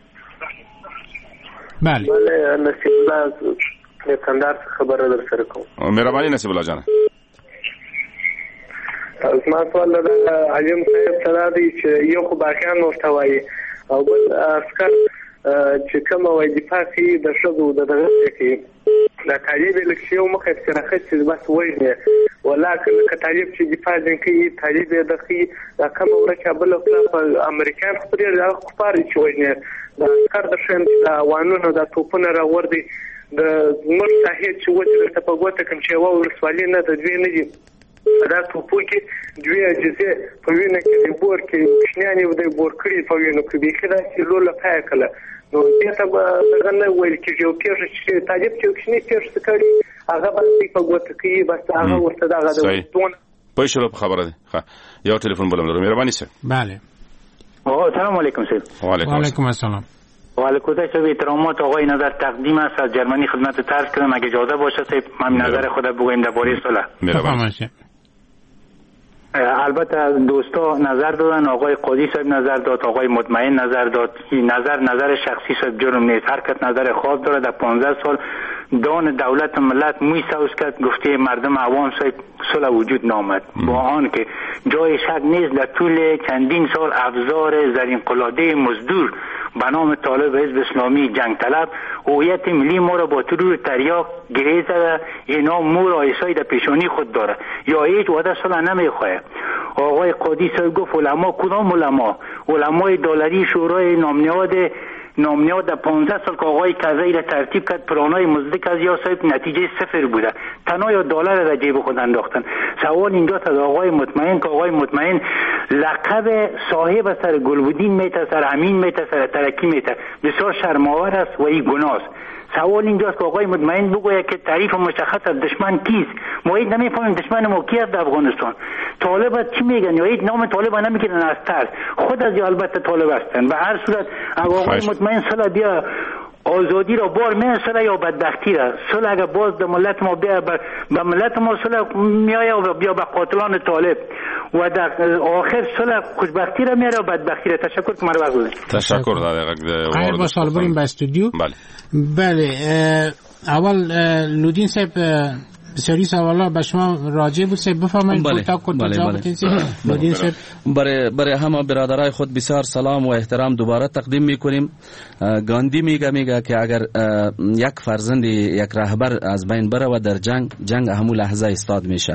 بله بله نصیب الله کندهار خبره در سره کوم مهرباني نصیب الله جان ما سوال د علم صاحب سره دی چې یو خو باقیان مرتوي او بل عسكر چې کوم وای دی پاتې د شګو د دغه کې د طالب لکشیو مخه سره چې بس وایي ولکه طالب چې دفاع کوي طالب د خي د کوم ورکه بل په امریکا خپل د خبر چې وایي د عسكر د شند د وانونو د توپونه راور دي د مر صحیح چې وځي ته په ګوته کوم چې و ورسوالې نه د دوی نه دي دا توپو کې دوی اجازه په وینه کې د بور کې شنیانه د بور کړی په وینه کې به خدا چې لوله پای کړه نو دې ته به نه ویل چې یو پیښه چې طالب چې کښنی پیښه کړي هغه باندې په ګوته کې بس هغه ورته دا غوډه ټون پښلو په خبره ده ښه یو ټلیفون بلم درو مهرباني سه bale او السلام علیکم سه وعلیکم السلام وعلیکم السلام احترامات آقای نظر تقدیم است از جرمنی خدمت ترس کردم اگه اجازه باشه سه من نظر خود بگویم درباره صلح مهرباني البته دوستا نظر دادن، آقای قاضی صاحب نظر داد، آقای مطمئن نظر داد. این نظر نظر شخصی صاحب جرم نیست، هر کس نظر خاص داره. در پانزده سال دان دولت ملت موی سوز کرد، گفته مردم عوام صاحب صلح وجود نامد. با آن که جای شک نیست در طول چندین سال افزار زرین قلاده مزدور به نام طالب حزب اسلامی جنگ طلب هویت ملی ما را با ترور تریاک گره زده. اینا مور آیسای در پیشانی خود داره یا هیچ وعده صلح نمیخواه. آقای قاضی صاحب گفت علما کدام علما؟ علمای دلاری شورای نامنیاد نامنیاد در پانزده سال که آقای کزایی را ترتیب کرد پلانای مزدک از یا صاحب نتیجه صفر بوده. تنها یا دلار را جیب خود انداختن. سوال اینجاست از آقای مطمئن که آقای مطمئن لقب صاحب سر گلبودین میته، سر امین میته، سر ترکی میته. بسیار شرم‌آور است و این گناه است. سوال اینجاست که آقای مطمئن بگوید که تعریف مشخص از دشمن کیست؟ ما هیچ نمیفهمیم دشمن ما کی است در افغانستان. طالب چی میگن یا هیچ نام طالب نمیگیرن از ترس. خود از البته طالب هستن. به هر صورت آقای مطمئن صلح بیا آزادی را بار میسره یا بدبختی را. صلح اگر باز در ملت ما بیا به ملت ما صلح میایه و بیا به قاتلان طالب و در آخر صلح خوشبختی را میاره و بدبختی را. تشکر که مرا وقت تشکر دادید. خیر با سال بریم به استودیو. بله بله اول لودین صاحب بسیاری سوالا به شما راجع بود صاحب بفرمایید. بله بله بله برای برای همه برادرای خود بسیار سلام و احترام دوباره تقدیم میکنیم. گاندی میگه میگه که اگر یک فرزند یک رهبر از بین بره و در جنگ جنگ همون لحظه استاد میشه.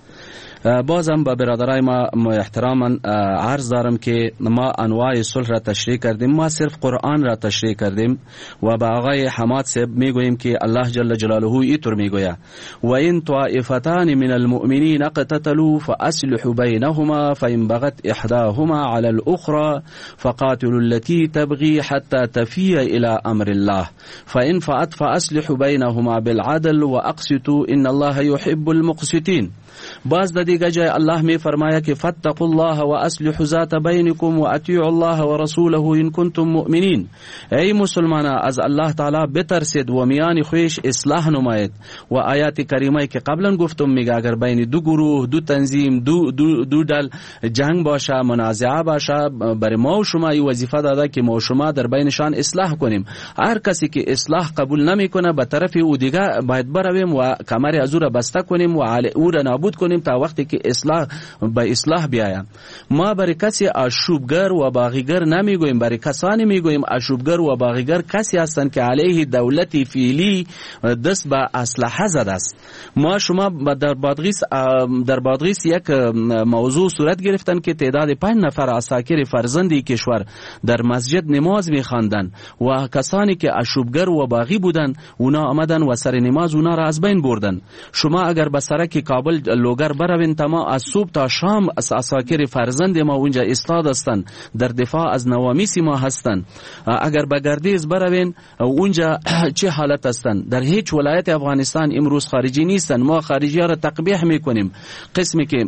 بازم با برادرای ما احتراما عرض دارم که ما انواع صلح را تشریح کردیم، ما صرف قرآن را تشریح کردیم و با آقای حماد صاحب میگوییم که الله جل جلاله اینطور میگوید و این طائفتان من المؤمنین اقتتلوا فاصلحوا بینهما فان بغت احداهما على الاخرى فقاتلوا التي تبغي حتى تفيء الى امر الله فان فأت فاصلحوا بینهما بالعدل واقسطوا ان الله يحب المقسطين. باز د دیگه جای الله می فرمایا که فتقوا الله و اصلحوا ذات بینکم و اطیعوا الله و رسوله ان کنتم مؤمنین. ای مسلمانان از الله تعالی بترسید و میان خویش اصلاح نمایید. و آیات کریمه که قبلا گفتم میگه اگر بین دو گروه دو تنظیم دو دو دو دل جنگ باشه منازعه باشه برای ما و شما ای وظیفه داده که ما و شما در بینشان اصلاح کنیم. هر کسی که اصلاح قبول نمیکنه به طرف او دیگه باید برویم و کمر از او را بسته کنیم و او را نابود کنیم تا وقتی که اصلاح به اصلاح بیایم. ما برای کسی آشوبگر و باغیگر نمیگوییم، برای کسانی میگوییم آشوبگر و باغیگر کسی هستند که علیه دولتی فعلی دست به اسلحه زده است. ما شما در بادغیس در بادغیس یک موضوع صورت گرفتن که تعداد پنج نفر عساکر فرزندی کشور در مسجد نماز میخواندند و کسانی که آشوبگر و باغی بودند اونا آمدن و سر نماز اونا را از بین بردن. شما اگر به سرک کابل لوگر بروین تما از صبح تا شام از عساکر فرزند ما اونجا استاد هستند در دفاع از نوامیس ما هستند. اگر به گردیز بروین اونجا چه حالت هستند؟ در هیچ ولایت افغانستان امروز خارجی نیستند. ما خارجی ها را تقبیح میکنیم. قسمی که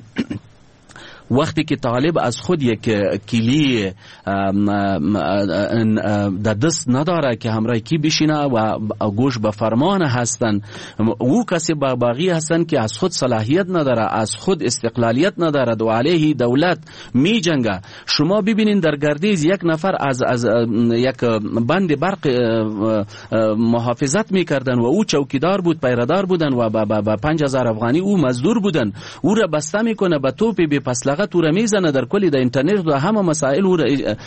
وقتی که طالب از خود یک کلی در دست نداره که همراه کی بشینه و گوش به فرمان هستن، او کسی باغی هستن که از خود صلاحیت نداره، از خود استقلالیت نداره و علیه دولت می جنگه. شما ببینین در گردیز یک نفر از از یک بند برق محافظت میکردن و او چوکیدار بود، پیردار بودن و با پنج هزار افغانی او مزدور بودن. او را بسته میکنه به توپ بی پسلغه تو را میزنه در کلی در اینترنت و همه مسائل او را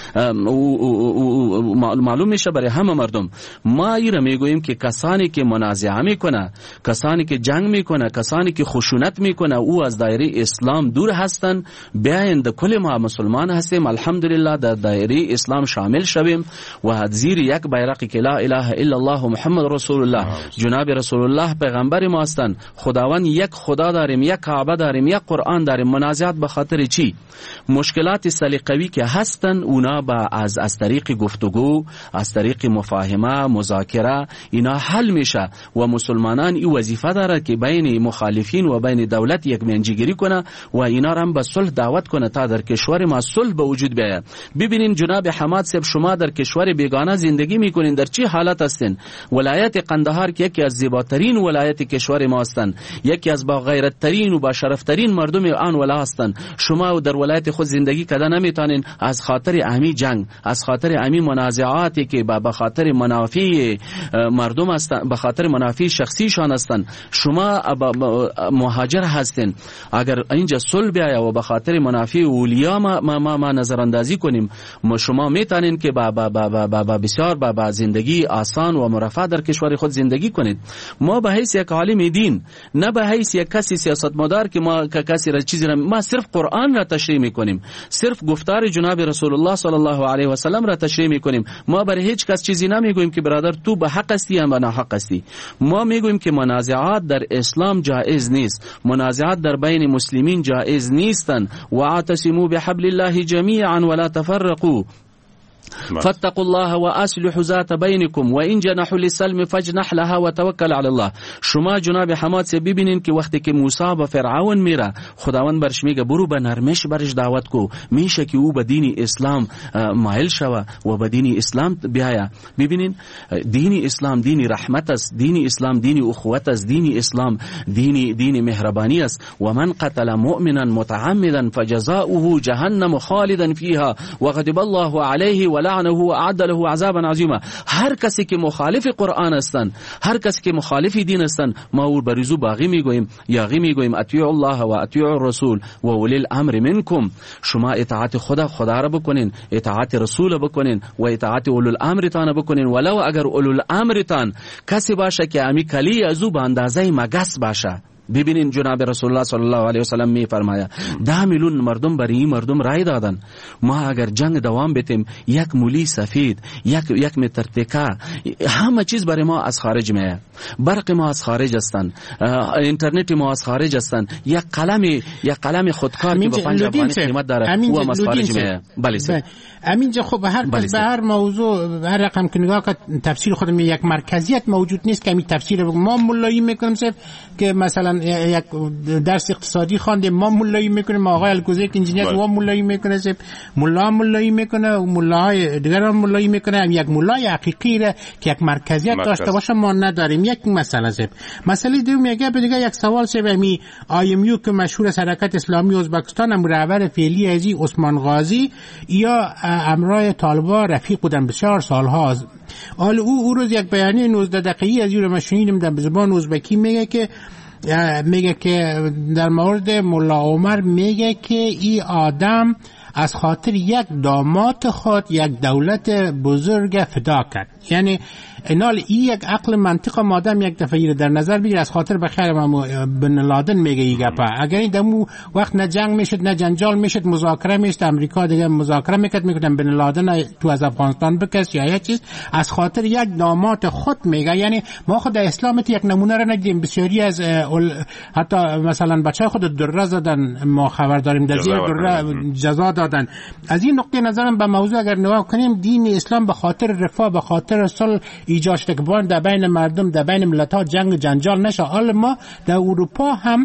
معلوم میشه برای همه مردم. ما ای را میگوییم که کسانی که منازعه میکنه، کسانی که جنگ میکنه، کسانی که خشونت میکنه او از دایره اسلام دور هستن. بیاین در کل ما مسلمان هستیم، الحمدلله در دایره اسلام شامل شویم و زیر یک بیرقی که لا اله الا الله محمد رسول الله جناب رسول الله پیغمبر ما هستند. خداوند یک خدا داریم، یک کعبه داریم، یک قرآن داریم. منازعات به خاطر چی؟ مشکلات سلیقوی که هستن اونا با از از طریق گفتگو، از طریق مفاهمه، مذاکره اینا حل میشه و مسلمانان این وظیفه داره که بین مخالفین و بین دولت یک منجیگیری کنه و اینا را هم به صلح دعوت کنه تا در کشور ما صلح به وجود بیاید. ببینین جناب حماد صاحب، شما در کشور بیگانه زندگی میکنین، در چه حالت هستین؟ ولایت قندهار که یکی از زیباترین ولایت کشور ما هستند، یکی از با غیرت ترین و با شرف ترین مردم آن ولایت هستند. شما در ولایت خود زندگی کردن نمیتونین از خاطر امی جنگ، از خاطر امی منازعاتی که به خاطر منافع مردم هستن، به خاطر منافع شخصیشان هستن، شما مهاجر هستین. اگر اینجا صلح بیاید و به خاطر منافع اولیا ما ما, ما, ما نظر اندازی کنیم، ما شما میتونین که با با با با با بسیار با, با زندگی آسان و مرفه در کشور خود زندگی کنید. ما به حیث یک عالم دین، نه به حیث یک کسی سیاستمدار که ما کسی را چیزی را، ما صرف قرآن را تشریح میکنیم، صرف گفتار جناب رسول الله صلی الله علیه و سلم را تشریح میکنیم. ما برای هیچ کس چیزی نمیگوییم که برادر تو به حق هستی یا به ناحق هستی. ما میگوییم که منازعات در اسلام جایز نیست، منازعات در بین مسلمین جایز نیستن. واعتصموا بحبل الله جميعا ولا تفرقوا فاتقوا الله واصلحوا ذات بینکم و ان جنحوا للسلم فاجنح لها وتوکل علی الله. شما جناب حماد سے ببینین که وقتی که موسی به فرعون میره، خداوند برش میگه برو به نرمش برش دعوت کو، میشه که او به دین اسلام مایل شوه و به دین اسلام بیاید. ببینین دین اسلام دین رحمت است، دین اسلام دین اخوت است، دین اسلام دین دین مهربانی است. و من قتل مؤمنا متعمدا فجزاؤه جهنم خالدا فيها وغضب الله عليه ولعنه واعد له عذابا عظیما. هر کسی که مخالف قرآن هستند، هر کسی که مخالف دین هستند، ما او بریزو باقی میگوییم یاغی میگوییم اطیعوا الله و اطیعوا الرسول و اولی الامر منکم. شما اطاعت خدا خدا را بکنین، اطاعت رسول بکنین و اطاعت اولو الامر تان بکنین، ولو اگر اولو الامر تان کسی باشه که امی کلی ازو به اندازه مگس باشه. ببینین جناب رسول الله صلی الله علیه و سلم می فرمایا ده میلیون مردم برای مردم رای دادن. ما اگر جنگ دوام بتیم، یک مولی سفید، یک یک متر تکه، همه چیز برای ما از خارج میه. برق ما از خارج هستن، اینترنت ما از خارج هستن. یک قلم یک قلم خودکار که به پنج افغانی قیمت داره او از خارج میه. بله سر همینجا خب هر کس به هر موضوع هر رقم که نگاه کنه تفسیر خود می یک مرکزیت موجود نیست که می تفسیر ما مولایی میکنیم صرف که مثلا یک درس اقتصادی خوانده ما مولایی میکنیم، آقای الکوزیک انجینیر ما مولایی میکنه، صرف مولا مولایی میکنه و مولاهای دیگر هم مولایی میکنه. هم یک مولای حقیقی را که یک مرکزیت داشته باشه ما نداریم. یک مسئله صرف مسئله دوم میگه به دیگه یک سوال صرف می آی ام یو که مشهور از حرکت اسلامی ازبکستان هم رهبر فعلی ازی عثمان غازی یا امرای طالبان رفیق بودن بسیار سالها. حال او او روز یک بیانیه نوزده دقیقی از اون مشنیدم در زبان ازبکی میگه که میگه که در مورد ملا عمر میگه که این آدم از خاطر یک داماد خود یک دولت بزرگ فدا کرد. یعنی اینال این یک عقل منطق مادم یک دفعه در نظر بگیر از خاطر بخیر بن لادن میگه این گپا. اگر این دمو وقت نه جنگ میشد نه جنجال میشد مذاکره میشد، امریکا دیگه مذاکره میکرد میگفتن بن لادن تو از افغانستان بکش یا یک چیز، از خاطر یک داماد خود میگه. یعنی ما خود در اسلام یک نمونه را ندیدیم. بسیاری از حتی مثلا بچه خود دره زدن، ما خبر داریم در زیر دره جزا دادن. از این نقطه نظرم به موضوع اگر نگاه کنیم دین اسلام به خاطر رفاه، به خاطر صلح ایجاد شده که باید در بین مردم در بین ملت ها جنگ جنجال نشه. حالا ما در اروپا هم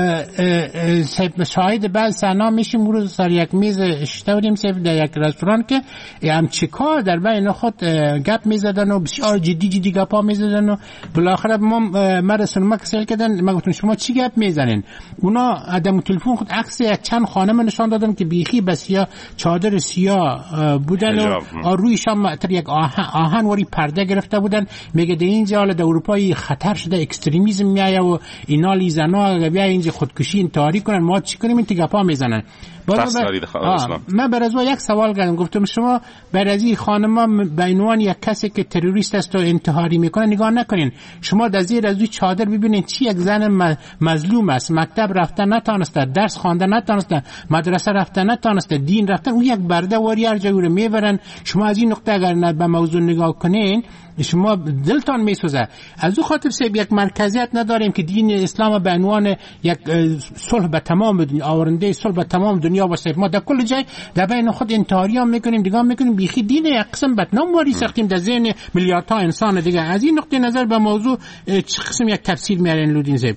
شاهد بعض صحنه میشیم. روز سر یک میز نشسته بودیم در یک رستوران که هم چیکار در بین خود گپ میزدن و بسیار جدی جدی گپا میزدن و بالاخره ما ما رسانه‌ها کسل کردن. ما گفتم شما چی گپ میزنین؟ اونا آدم تلفن خود عکس چند خانم نشان دادن که بیخی بس یا چادر سیاه بودن و رویشان تر یک آهن آهن وری پرده گرفته بودن. میگه در اینجا حالا در اروپا خطر شده، اکستریمیسم میایه و اینا لیزنا بیا اینجا خودکشی انتحاری کنن، ما چی کنیم؟ این تگپا میزنن. من بر از یک سوال کردم، گفتم شما بر از این خانما به عنوان یک کسی که تروریست است و انتحاری میکنه نگاه نکنین. شما در زیر از چادر ببینید چی یک زن مظلوم است، مکتب رفته نتونسته، درس خوانده نتونسته، مدرسه رفته نتونسته، دین رفته، اون یک برده واری هر جایی رو میبرن. شما از این نقطه اگر به موضوع نگاه کنین شما دلتان میسوزه. از او خاطر سه یک مرکزیت نداریم که دین اسلام به عنوان یک صلح به تمام دنیا، آورنده صلح به تمام دنیا باشه. ما در کل جای در بین خود انتحاری هم میکنیم، دیگه میکنیم بیخی دین یک قسم بدنام واری ساختیم در ذهن میلیاردها انسان دیگه. از این نقطه نظر به موضوع چه قسم یک تفسیر میارین لودین زیب؟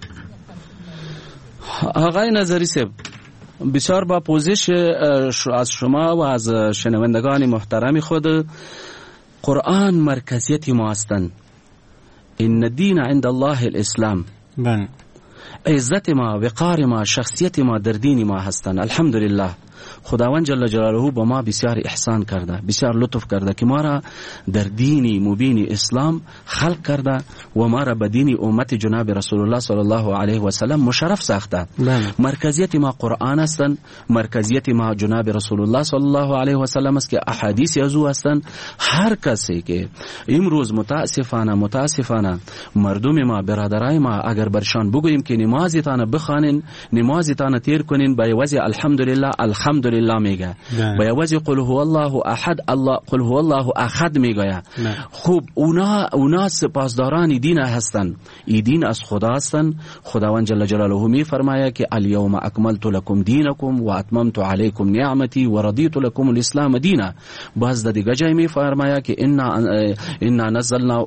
آقای نظری صاحب بسیار با پوزش از شما و از شنوندگان محترم خود، قرآن مرکزیت ما هستند. این دین عند الله الاسلام. بله. عزت ما، وقار ما، شخصیت ما در دین ما هستند. الحمدلله خداوند جل جلاله با ما بسیار احسان کرده، بسیار لطف کرده که ما را در دین مبین اسلام خلق کرده و ما را به دین امت جناب رسول الله صلی الله علیه و سلم مشرف ساخته. مرکزیت ما قرآن هستند، مرکزیت ما جناب رسول الله صلی الله علیه و سلم است که احادیث از او هستند. هر کسی که امروز متاسفانه متاسفانه مردم ما، برادرای ما، اگر برشان بگوییم که نمازتان بخوانین، نمازتان تیر کنین، به وجه الحمدلله الحمدلله میگه، به وجه قل هو الله احد، الله قل هو الله احد میگه. خوب اونا اونا سپاسداران دین هستند. این دین از خدا هستند. خداوند جل جلاله می فرماید که الیوم اکملت لکم دینکم و اتممت علیکم نعمتی و رضیت لکم الاسلام دینا. باز در دیگه جای می فرماید که انا انا نزلنا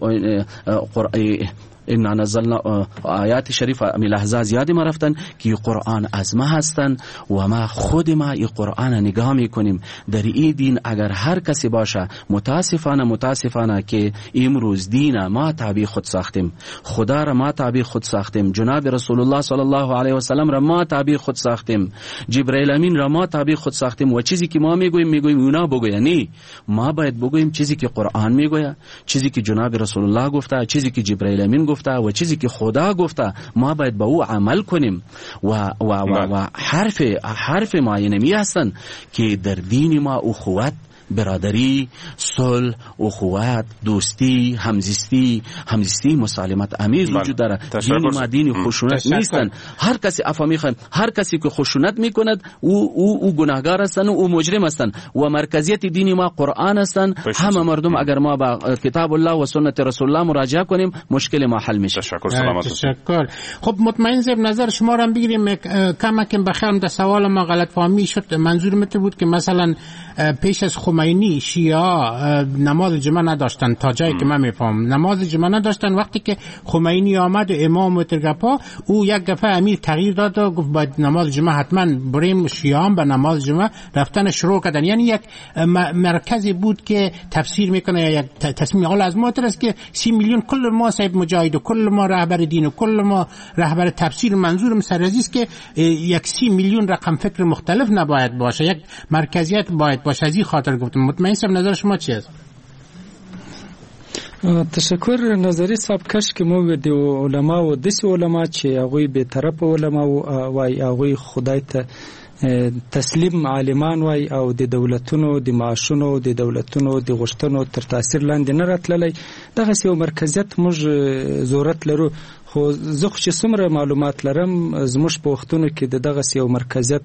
قرآن انا نزلنا آیات شریفه می لحظه زیادی ما رفتن که قرآن از ما هستن و ما خود ما این قرآن نگاه می کنیم. در این دین اگر هر کسی باشه، متاسفانه متاسفانه که امروز دین ما تابع خود ساختیم، خدا را ما تابع خود ساختیم، جناب رسول الله صلی الله علیه و سلم را ما تابع خود ساختیم، جبرئیل امین را ما تابع خود ساختیم و چیزی که ما میگوییم میگوییم اونا بگوین. نه، ما باید بگوییم چیزی که قرآن میگوید، چیزی که جناب رسول الله گفته، چیزی که جبرئیل امین گفته و چیزی که خدا گفته، ما باید به او عمل کنیم. و و و, و حرف حرف ما اینمی هستن که در دین ما اخوت، برادری، صلح، اخوت، دوستی، همزیستی، همزیستی مسالمت آمیز وجود داره. دین ما دین خشونت نیستن. هر کسی عفو میخواد، هر کسی که خشونت میکند او او او گناهگار هستن و او مجرم هستن و مرکزیت دین ما قرآن هستن. همه مردم اگر ما با کتاب الله و سنت رسول الله مراجعه کنیم مشکل ما حل میشه. تشکر. سلامت. تشکر. خب مطمئن زب نظر شما را بگیریم. کما کم بخیرم در سوال ما غلط فهمی شد. منظور مت بود که مثلا پیش از خمینی شیعه نماز جمعه نداشتن، تا جایی که من میفهم نماز جمعه نداشتن. وقتی که خمینی آمد و امام و ترگپا، او یک دفعه امیر تغییر داد و گفت باید نماز جمعه حتما بریم، شیعه به نماز جمعه رفتن شروع کردن. یعنی یک مرکزی بود که تفسیر میکنه یا یک تصمیم حال از ما است که سی میلیون کل ما صاحب مجاهد و کل ما رهبر دین و کل ما رهبر تفسیر. منظورم سررسی است که یک سی میلیون رقم فکر مختلف نباید باشه، یک مرکزیت باید باشه. از این خاطر گفتم. مطمئن سم نظر شما چی است؟ تشکر. نظری صاحب کش که مو د علما او د علما چې هغه به طرف علما وای هغه خدای ته تسلیم عالمان وای او د دولتونو د معاشونو د دولتونو د غشتنو تر تاثیر لاندې نه راتللی. دغه یو مرکزیت موږ ضرورت لرو. خو زه خو چې څومره معلومات لرم زموږ په وختونو کې د دغه یو مرکزیت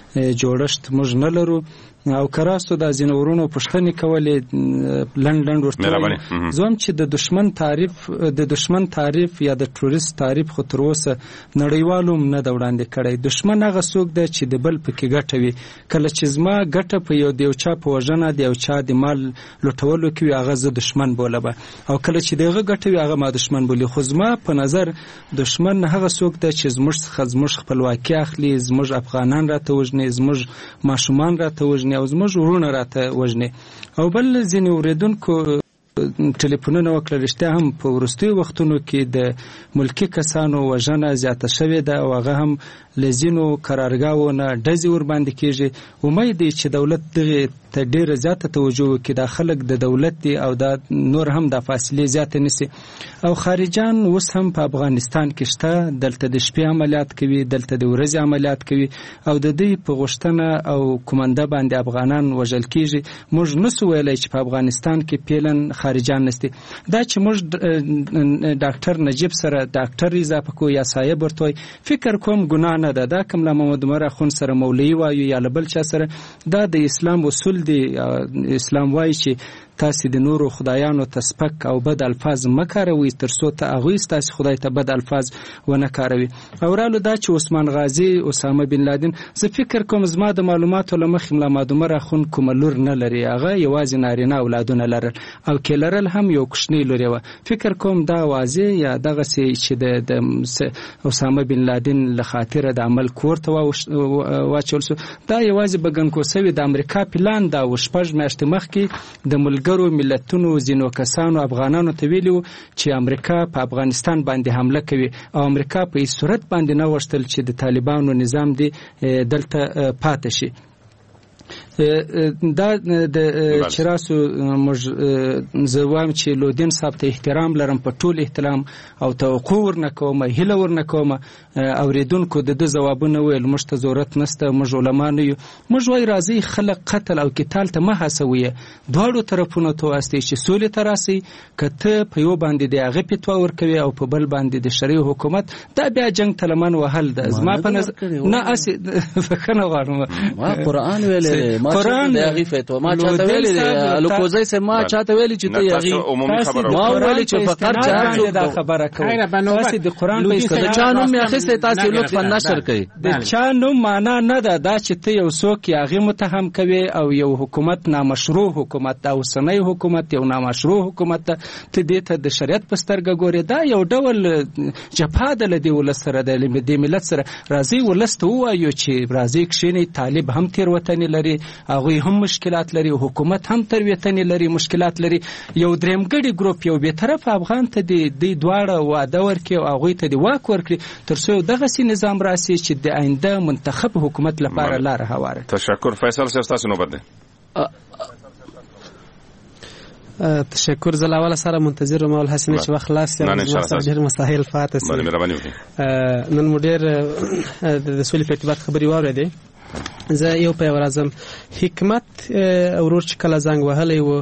جوړښت موږ نه لرو او کراستو د ځینورونو پښتنې کولې لند لند ورته زوم چې د دشمن تعریف د دشمن تعریف یا د ټوریست تعریف خو تر اوسه نړیوالو نه د وړاندې کړی. دشمن هغه څوک دی چې د بل پکې ګټه وي. کله چې زما ګټه په یو دیو چا په وژنه دی او چا د مال لوټولو کې هغه زه دشمن بولم، او کله چې دغه ګټه وي هغه ما دشمن بولي. خو زما په نظر دشمن هغه څوک دی چې زموږ څخه زموږ خپلواکي اخلي، زموږ افغانان راته وژني، زموږ ماشومان راته وژني او زموږ ورونه راته وژني. او بل ځینې اوریدونکو ټلیفونونه وکړل. رښتیا هم په وروستیو وختونو کې د ملکي کسانو وژنه زیاته شوې ده او هغه هم له ځینو قرارګاهو نه ډزې ورباندې کېږي. امید دی چې دولت دغې ته ډېره زیاته توجه وکړي. دا خلک د دولت دي او دا نور هم د فاصلې زیاتې نیسي. او خارجان اوس هم په افغانستان کې شته، دلته د شپې عملیات کوي، دلته د ورځې عملیات کوي او د دوی په غوښتنه او کومنده باندې افغانان وژل کېږي. موږ نسو ویلی چې په افغانستان کې پیلن خارجان نستی. دا چې موږ ډاکټر نجیب سره ډاکټر اضافه کو یا صاحب ورته وایي، فکر کوم ګناه نه ده. دا کوم له محمد عمر اخوند سره مولوي وایو یا له بل چا سره، دا د اسلام اصول دی. اسلام وایي چې تاسو د نورو خدایانو ته سپک او بد الفاظ مکاروي تر څو ته هغوی ستاسو خدای ته بد الفاظ ونه کاروي. او رالو دا چې عثمان غازي، اسامه بن لادن، زه فکر کوم زما د معلوماتو له مخې ملا محمد عمر اخوند کومه لور نه لري، هغه یوازې نارینه اولادونه لرل او کې لرل هم یو کوچنۍ لور وه. فکر کوم دا واضح یا دغسې چې د اسامه بن لادن له خاطره د عمل کور ته واچول سو. دا یوازې به ګنکو سوي د امریکا پلان دا و. شپږ میاشتې مخکې د ملګرو ملګرو ملتونو ځینو کسانو افغانانو ته ویلي وو چې امریکا په افغانستان باندې حمله کوي او امریکا په هیڅ صورت باندې نه غوښتل چې د طالبانو نظام دی دلته پاتې شي. دا د چراسو موږ زوام چې لودین صاحب ته احترام لرم، په ټول احترام او توقع ورنه کوم، هیله ورنه کوم. اوریدونکو د د جوابونه ویل موږ ته ضرورت نشته، موږ علما نه یو، موږ وای راځي خلک قتل او قتال ته مه هڅوي، دواړو طرفونو ته واستي چې سولې ته راسي. کته په یو باندې د هغه فتوا ورکوي او په بل باندې د شرعي حکومت، دا بیا جنگ تلمن وهل ده. زما په نظر نه اسی فکنه غواړم ما قرآن ویل قرآن د هغه فتوا ما چاته ویلي الکوزای سه ما چاته ویلي چې ته هغه ما ویلي چې فقط چا دا خبره کوي تاسو د قرآن په استفاده چانو مې اخیسته تاسو لطفا نشر کړئ. د چانو معنا نه ده دا چې ته یو څوک هغه متهم کوي او یو حکومت نامشروع حکومت او سنۍ حکومت یو نامشروع حکومت ته دې ته د شریعت په سترګه ګوري. دا یو ډول جبهه ده لدی ولسره د ملت سره. راځي ولست وایو چې راځي کښینی طالب هم تیر وطن لري، هغه هم مشکلات لري، حکومت هم تر وطن لري مشکلات لري. یو درېمګړي ګروپ یو به طرف افغان ته د دواړه وعده ورکړي او هغه ته د واک ورکړي تر څو دغه سي نظام راسي چې د آینده منتخب حکومت لپاره لار هواره. تشکر. فیصل صاحب تاسو نو بده. تشکر. زه لاول سره منتظر مول حسین چې وخت خلاص یم، ډېر مسائل فاتح سي. نن مو ډېر د سولې په ارتباط خبري واورېدې. زه یو په ورځم حکمت اورور چې کله زنګ وهلی و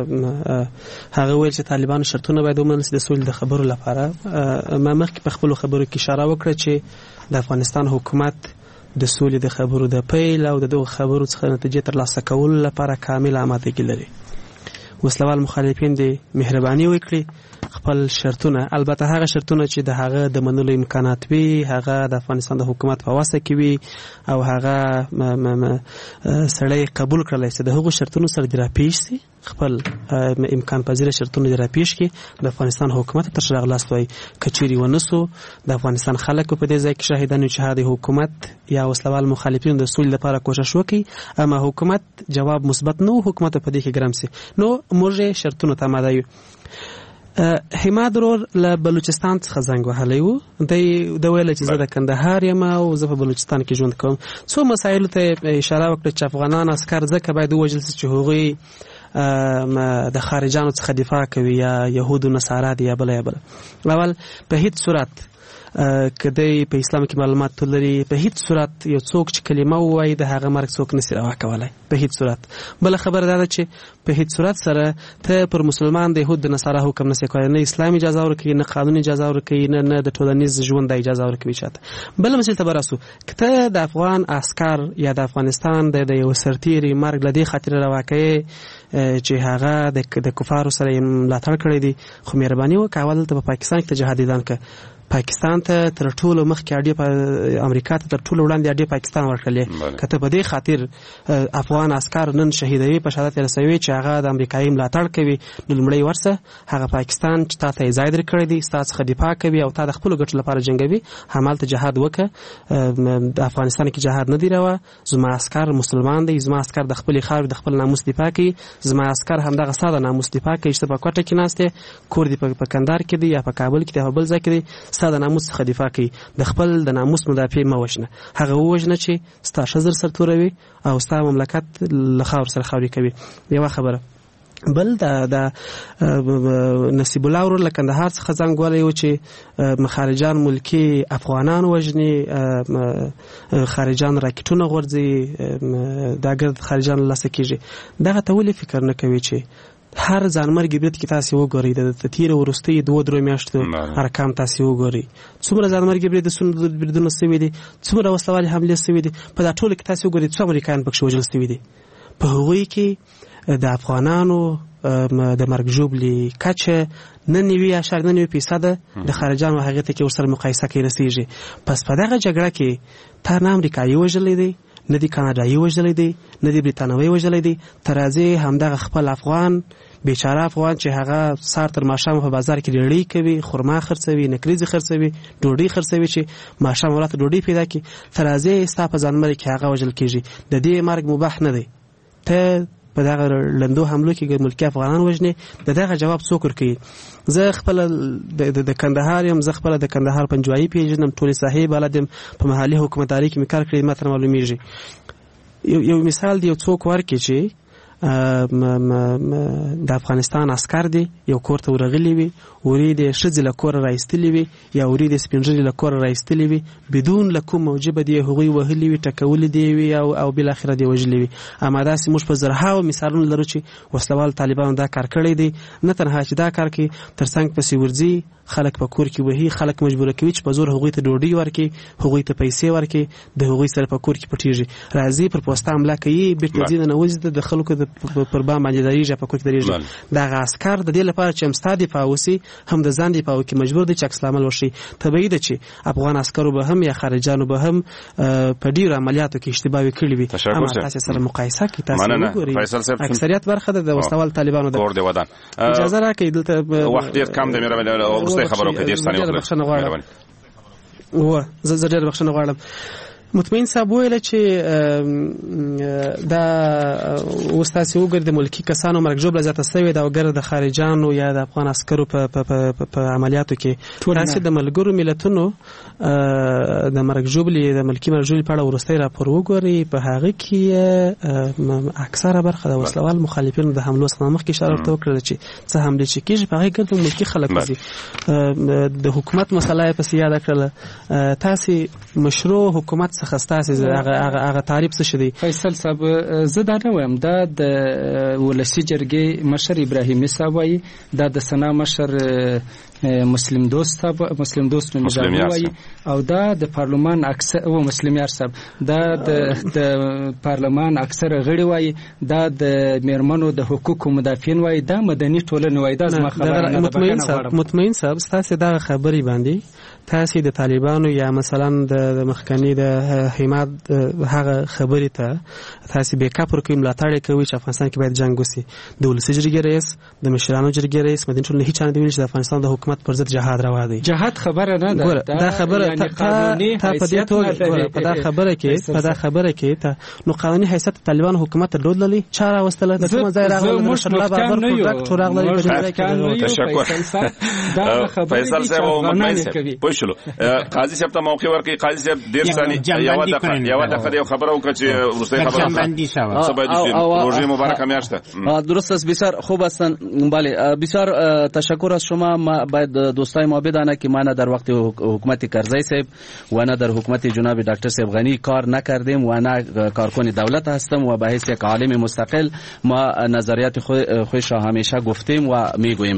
هغه ویل چې طالبانو شرطونه باید ومنل شي د سولې د خبرو لپاره. ما مخکې په خپلو خبرو کې اشاره وکړه چې د افغانستان حکومت د سولې د خبرو د پیل او د دغو خبرو څخه نتیجې ترلاسه کولو لپاره کامل آمادګي لري. وسلوال مخالفین دې مهرباني وکړي خپل شرطونه، البته هغه شرطونه چې د هغه د منلو امکانات وي، هغه د افغانستان د حکومت په واسطه کې وي او هغه سړی قبول کړلی چې د هغو شرطونو سره دې راپېښ شي، خپل امکان پذیره شرطونه دې راپېښ کړي، د افغانستان حکومت ته تر غلاس وایي. که چیرې ونه سو د افغانستان خلکو په دې ځای کې شاهدان چې هغه د حکومت یا وسلوال مخالفینو د سولې لپاره کوشش وکړي، اما حکومت جواب مثبت نه و، حکومت په دې کې ګرم سي، نو موږ شرطونو ته آماده یو. حماد رور له بلوچستان څخه زنګ وهلی و. دی د ویل چې زه د کندهار یم او زه په بلوچستان کې ژوند کوم. څو مسایلو ته اشاره وکړه چې افغانان عسکر ځکه باید ووژل شي چې هغوی د خارجانو څخه دفاع کوي یا یهود و نصارا دي یا بله یا بله. اول په هیڅ صورت کدی په اسلام کې معلومات لري په هیڅ صورت یو څوک چې کلمه وایي د هغه مرګ څوک نشي روا کولای په هیڅ صورت. بل خبر دا ده چې په هیڅ صورت سره ته پر مسلمان د يهود د نصارا حکم نشي کولای، نه اسلامي اجازه ورکوي، نه قانوني اجازه ورکوي، نه نه د ټولنیز ژوند د اجازه ورکوي چاته. بل مسله ته براسو کته د افغان عسكر یا د افغانستان د یو سرتیری مرګ لدی خاطر روا کوي چې هغه د کفارو سره ملاتړ کړی دی، خو مهرباني وکړه اول ته په پاکستان کې جهاد اعلان کړه. پاکستان ته تر ټولو مخکې اډې په امریکا ته تر ټولو وړاندې اډې پاکستان ورکړلې. کته په دې خاطر افغان عسكر نن شهیدوي په شهادت رسوي چې هغه د امریکایي ملاتړ کوي، نو لمړی ورسه هغه پاکستان چې تاسو یې ځای درکړی دی، تاسو څخه دفاع کوي او تاسو د خپل ګټو لپاره جنگوي، همالته جهاد وکړه. د افغانستان کې جهاد نه دی روا. زما عسكر مسلمان دی، زما عسكر د خپل خاور د خپل ناموس دفاع کوي، زما عسكر همدغه ساده ناموس دفاع کوي چې په کوټه کې ناشته کور دی په کندهار کې دی یا په کابل کې دی په بل ځای کې دی، ساده ناموس څخه دفاع کوي. د خپل د ناموس مدافع مه وژنه، هغه وژنه چې ستا ښځر سرتوروي او ستا مملکت له خاور سره خاورې کوي. یوه خبره. بل د د نصیب الله ورور له کندهار څخه زنګ وهلی و چې خارجان ملکي افغانان وژني، خارجان راکټونه غورځي، دا ګرد خارجان له لاسه کېږي. دغه ته ولې فکر نه کوي چې هر ځانمرګي برید کې تاسو وګورئ د تیر ورستي دوه درې میاشتو ارقام تاسو وګورئ څومره ځانمرګي برید د بریدونو سوي دي، څومره وسلوالي حملې سوي دي، په دا ټول کې تاسو وګورئ څو امریکایان پکې وژل سوي دي. په هغوی کې د افغانانو د مرګ ژوبلې کچه نه نوي اشار نه نوي فیصده د خارجانو هغه ته کې ورسره مقایسه کوي رسیږي. پس په دغه جګړه کې تا نه امریکایي وژلی دی، نه دی کاناډایي وژلی دی، نه دی بریتانوي وژلی دی، تر راځي همدغه خپل افغان بیچاره افغان چې هغه سار تر ماښام په بازار کې ډېړۍ کوي، خرما خرڅوي، نکریزې خرڅوي، ډوډۍ خرڅوي چې ماښام ولاته ډوډۍ پیدا کړي، تر راځي ستا په ځانمرګ کې هغه وژل کېږي. د دې مرګ مباح نه دی. ته په دغه لندو حملو کې ملکی افغانان وژني د دغه جواب څوک ورکوي زه خپل د کندهار یم زه خپل د کندهار پنجوایي پیژنم ټولې ساحې بلد یم په محلي حکومتداري کې مې کار کړی ماته معلومیږي یو مثال دی یو څوک ورکړي چې د افغانستان عسكر دي یو کور ته ورغلي وي ورې د ښځې له کوره راایستلي وي یا ورې د سپین ږیري له کوره راایستلي وي بدون له کوم موجبه دی هغوی وهلي وي ټکولي دی وي او او بالاخره دی وژلي وي اما داسې موږ په زرهاو مثالونه لرو چې وسلوال طالبانو دا کار کړی دی نه تنها چې دا کار کوي تر څنګ پسې ورځي خلک په کور کې وهي خلک مجبور کوي چې په زور هغوی ته ډوډۍ ورکړي هغوی ته پیسې ورکړي د هغوی سره په کور کې پټیږي راځي پر پوسټه حمله کوي بیرته ځي نه وځي د خلکو پر بام باندې درېږي په کور کې درېږي دغه عسکر د دې لپاره چې هم ستا دفاع وسي هم د ځان دفاع وکړي مجبور دي چې عکس العمل وشي طبیعي ده چې افغان عسکرو به هم یا خارجانو به هم په ډیرو عملیاتو کې اشتباه کړې وي اما تاسو سره مقایسه کوي تاسو وګورئ اکثریت برخه د وسلوال طالبانو ده اجازه راکړئ دلته وخت ډیر کم دی مې ورسته خبرو کې ډیر ثانیې وکړه و زه ډیر بخښنه غواړم مطمئن صاحب ویل چې دا وستاسي وګر د ملکی کسانو مرګ جوړه زیاته سوي دا وګر د خارجانو یا د افغان عسکرو په په عملیاتو کې تاسو د ملګرو ملتونو د مرګ جوړلې د ملکی مرګ جوړلې په اړه ورسته راپور وګوري په هغه کې اکثره برخه د وسلوال مخالفینو د حملو څخه مخکې اشاره ورته وکړه چې څه حمله چې کیږي په هغه کې د ملکی خلک دي د حکومت مسله په سیاده کړل تاسو مشروع حکومت خستاسي هغه هغه تعریف څه شدي فیصل صاحب زه دا نه وایم دا د ولسی جرګې مشر ابراهیمي صاحب وایي دا د سنا مشر مسلم دوست صاحب مسلم دوست نظام وایي او دا د پارلمان اکثر او مسلم یار صاحب دا د د پارلمان اکثر غړي وایي دا د میرمنو د حقوقو مدافعین وایي دا مدني ټولنه وایي دا زما خبره نه مطمئن صاحب مطمئن صاحب تاسو دا خبري باندې تاسو د طالبانو یا مثلا د مخکنی د حماد هغه خبرې ته تاسو به کاپور کوم ملاتړ کوي چې افغانستان کې باید جنگ وسی د ولسی جرګې رئیس د مشرانو جرګې رئیس مدین ټول هیڅ نه دی چې افغانستان د حکومت پر ضد جهاد روا دی جهاد خبره نه ده دا خبره ته په دې توګه په دا خبره کې په دا خبره کې ته نو قانوني حیثیت طالبان حکومت درلودلې چاره واستله د کوم ځای راغله مشر الله بابر پروډکټ راغله په دې کې تشکر فیصل صاحب او مطمئن پوښلو قاضي صاحب ته موقع ورکړي قاضي صاحب ډیر ثاني یو دغه یو دغه یو خبره وکړي چې ورسته خبره سبا دې پروژه مبارک میاشته درست است بسیار خوب هستن بله بسیار تشکر از شما ما باید دوستای ما بدانه که ما نه در وقت حکومت کرزی صاحب و نه در حکومت جناب دکتر صاحب غنی کار نکردیم و نه کارکن دولت هستم و به حیث یک عالم مستقل ما نظریات خودش را همیشه گفتیم و میگوییم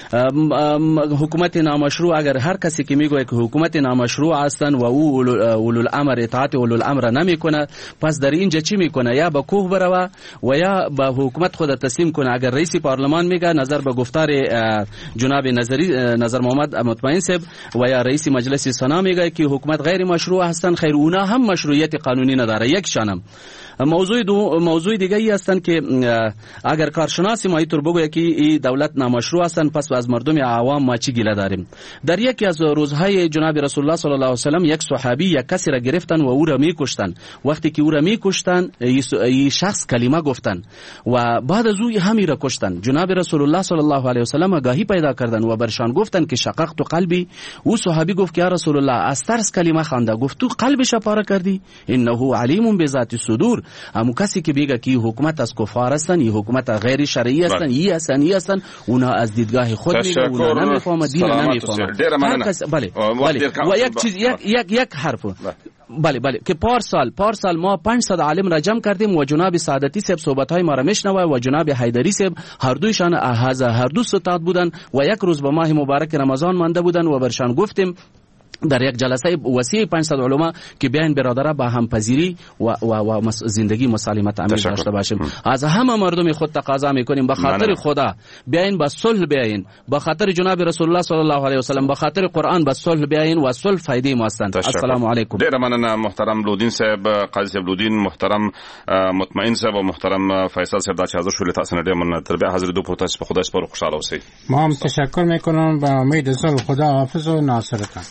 حکومت نامشروع اگر هر کسی که میگوید که حکومت نامشروع هستن و او اولو الامر اطاعت اولو الامر نمیکنه پس در اینجا چی میکنه یا به کوه بروه و یا به حکومت خود تسلیم کنه اگر رئیس پارلمان میگه نظر به گفتار جناب نظری نظر محمد مطمئن صاحب و یا رئیس مجلس سنا میگه که حکومت غیر مشروع هستن خیر اونا هم مشروعیت قانونی نداره یک شانم موضوع دو موضوع دیگه ای هستند که اگر کارشناسی ما اینطور بگویه که این دولت نامشروع هستند پس از مردم عوام ما چی گله داریم در یکی از روزهای جناب رسول الله صلی الله علیه و سلم یک صحابی یک کسی را گرفتن و او را میکشتن وقتی که او را میکشتن این شخص کلمه گفتن و بعد از او همین را کشتن جناب رسول الله صلی الله علیه و سلم آگاهی پیدا کردن و برشان گفتن که شققت قلبی او صحابی گفت که یا رسول الله از ترس کلمه خوانده گفت تو قلبش پاره کردی انه علیم بذات الصدور همون کسی که میگه که حکومت از کفار هستن این حکومت غیر شرعی هستن این هستن این هستن اونا از دیدگاه خود میگه اونا نمیفهمه دین نمیفهمه بله بله و یک چیز یک یک یک حرف بله بله که پارسال پارسال ما پانصد عالم را جمع کردیم و جناب سعادتی صاحب صحبت های ما را میشنوه و جناب حیدری صاحب هر دویشان از هر دو ستاد بودن و یک روز به ماه مبارک رمضان مانده بودن و برشان گفتیم در یک جلسه وسیع پانصد علما که بیاین برادرها با همپذیری و و و زندگی مسالمت عمیق داشته باشیم از همه مردم خود تقاضا میکنیم به خاطر خدا بیاین با صلح بیاین به خاطر جناب رسول الله صلی الله علیه و سلم به خاطر قرآن با صلح بیاین و صلح فایده ما هستند السلام علیکم ډیر مننه محترم لودین صاحب قاضی صاحب لودین محترم مطمئن صاحب و محترم فیصل صاحب دا چې حاضر شول تاسو نه ډیر مننه تر بیا حاضر دو په تاسو په خدای سپارو خوشاله اوسئ ما هم تشکر میکنم به امید صلح خدا حافظ و ناصرتان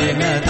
نه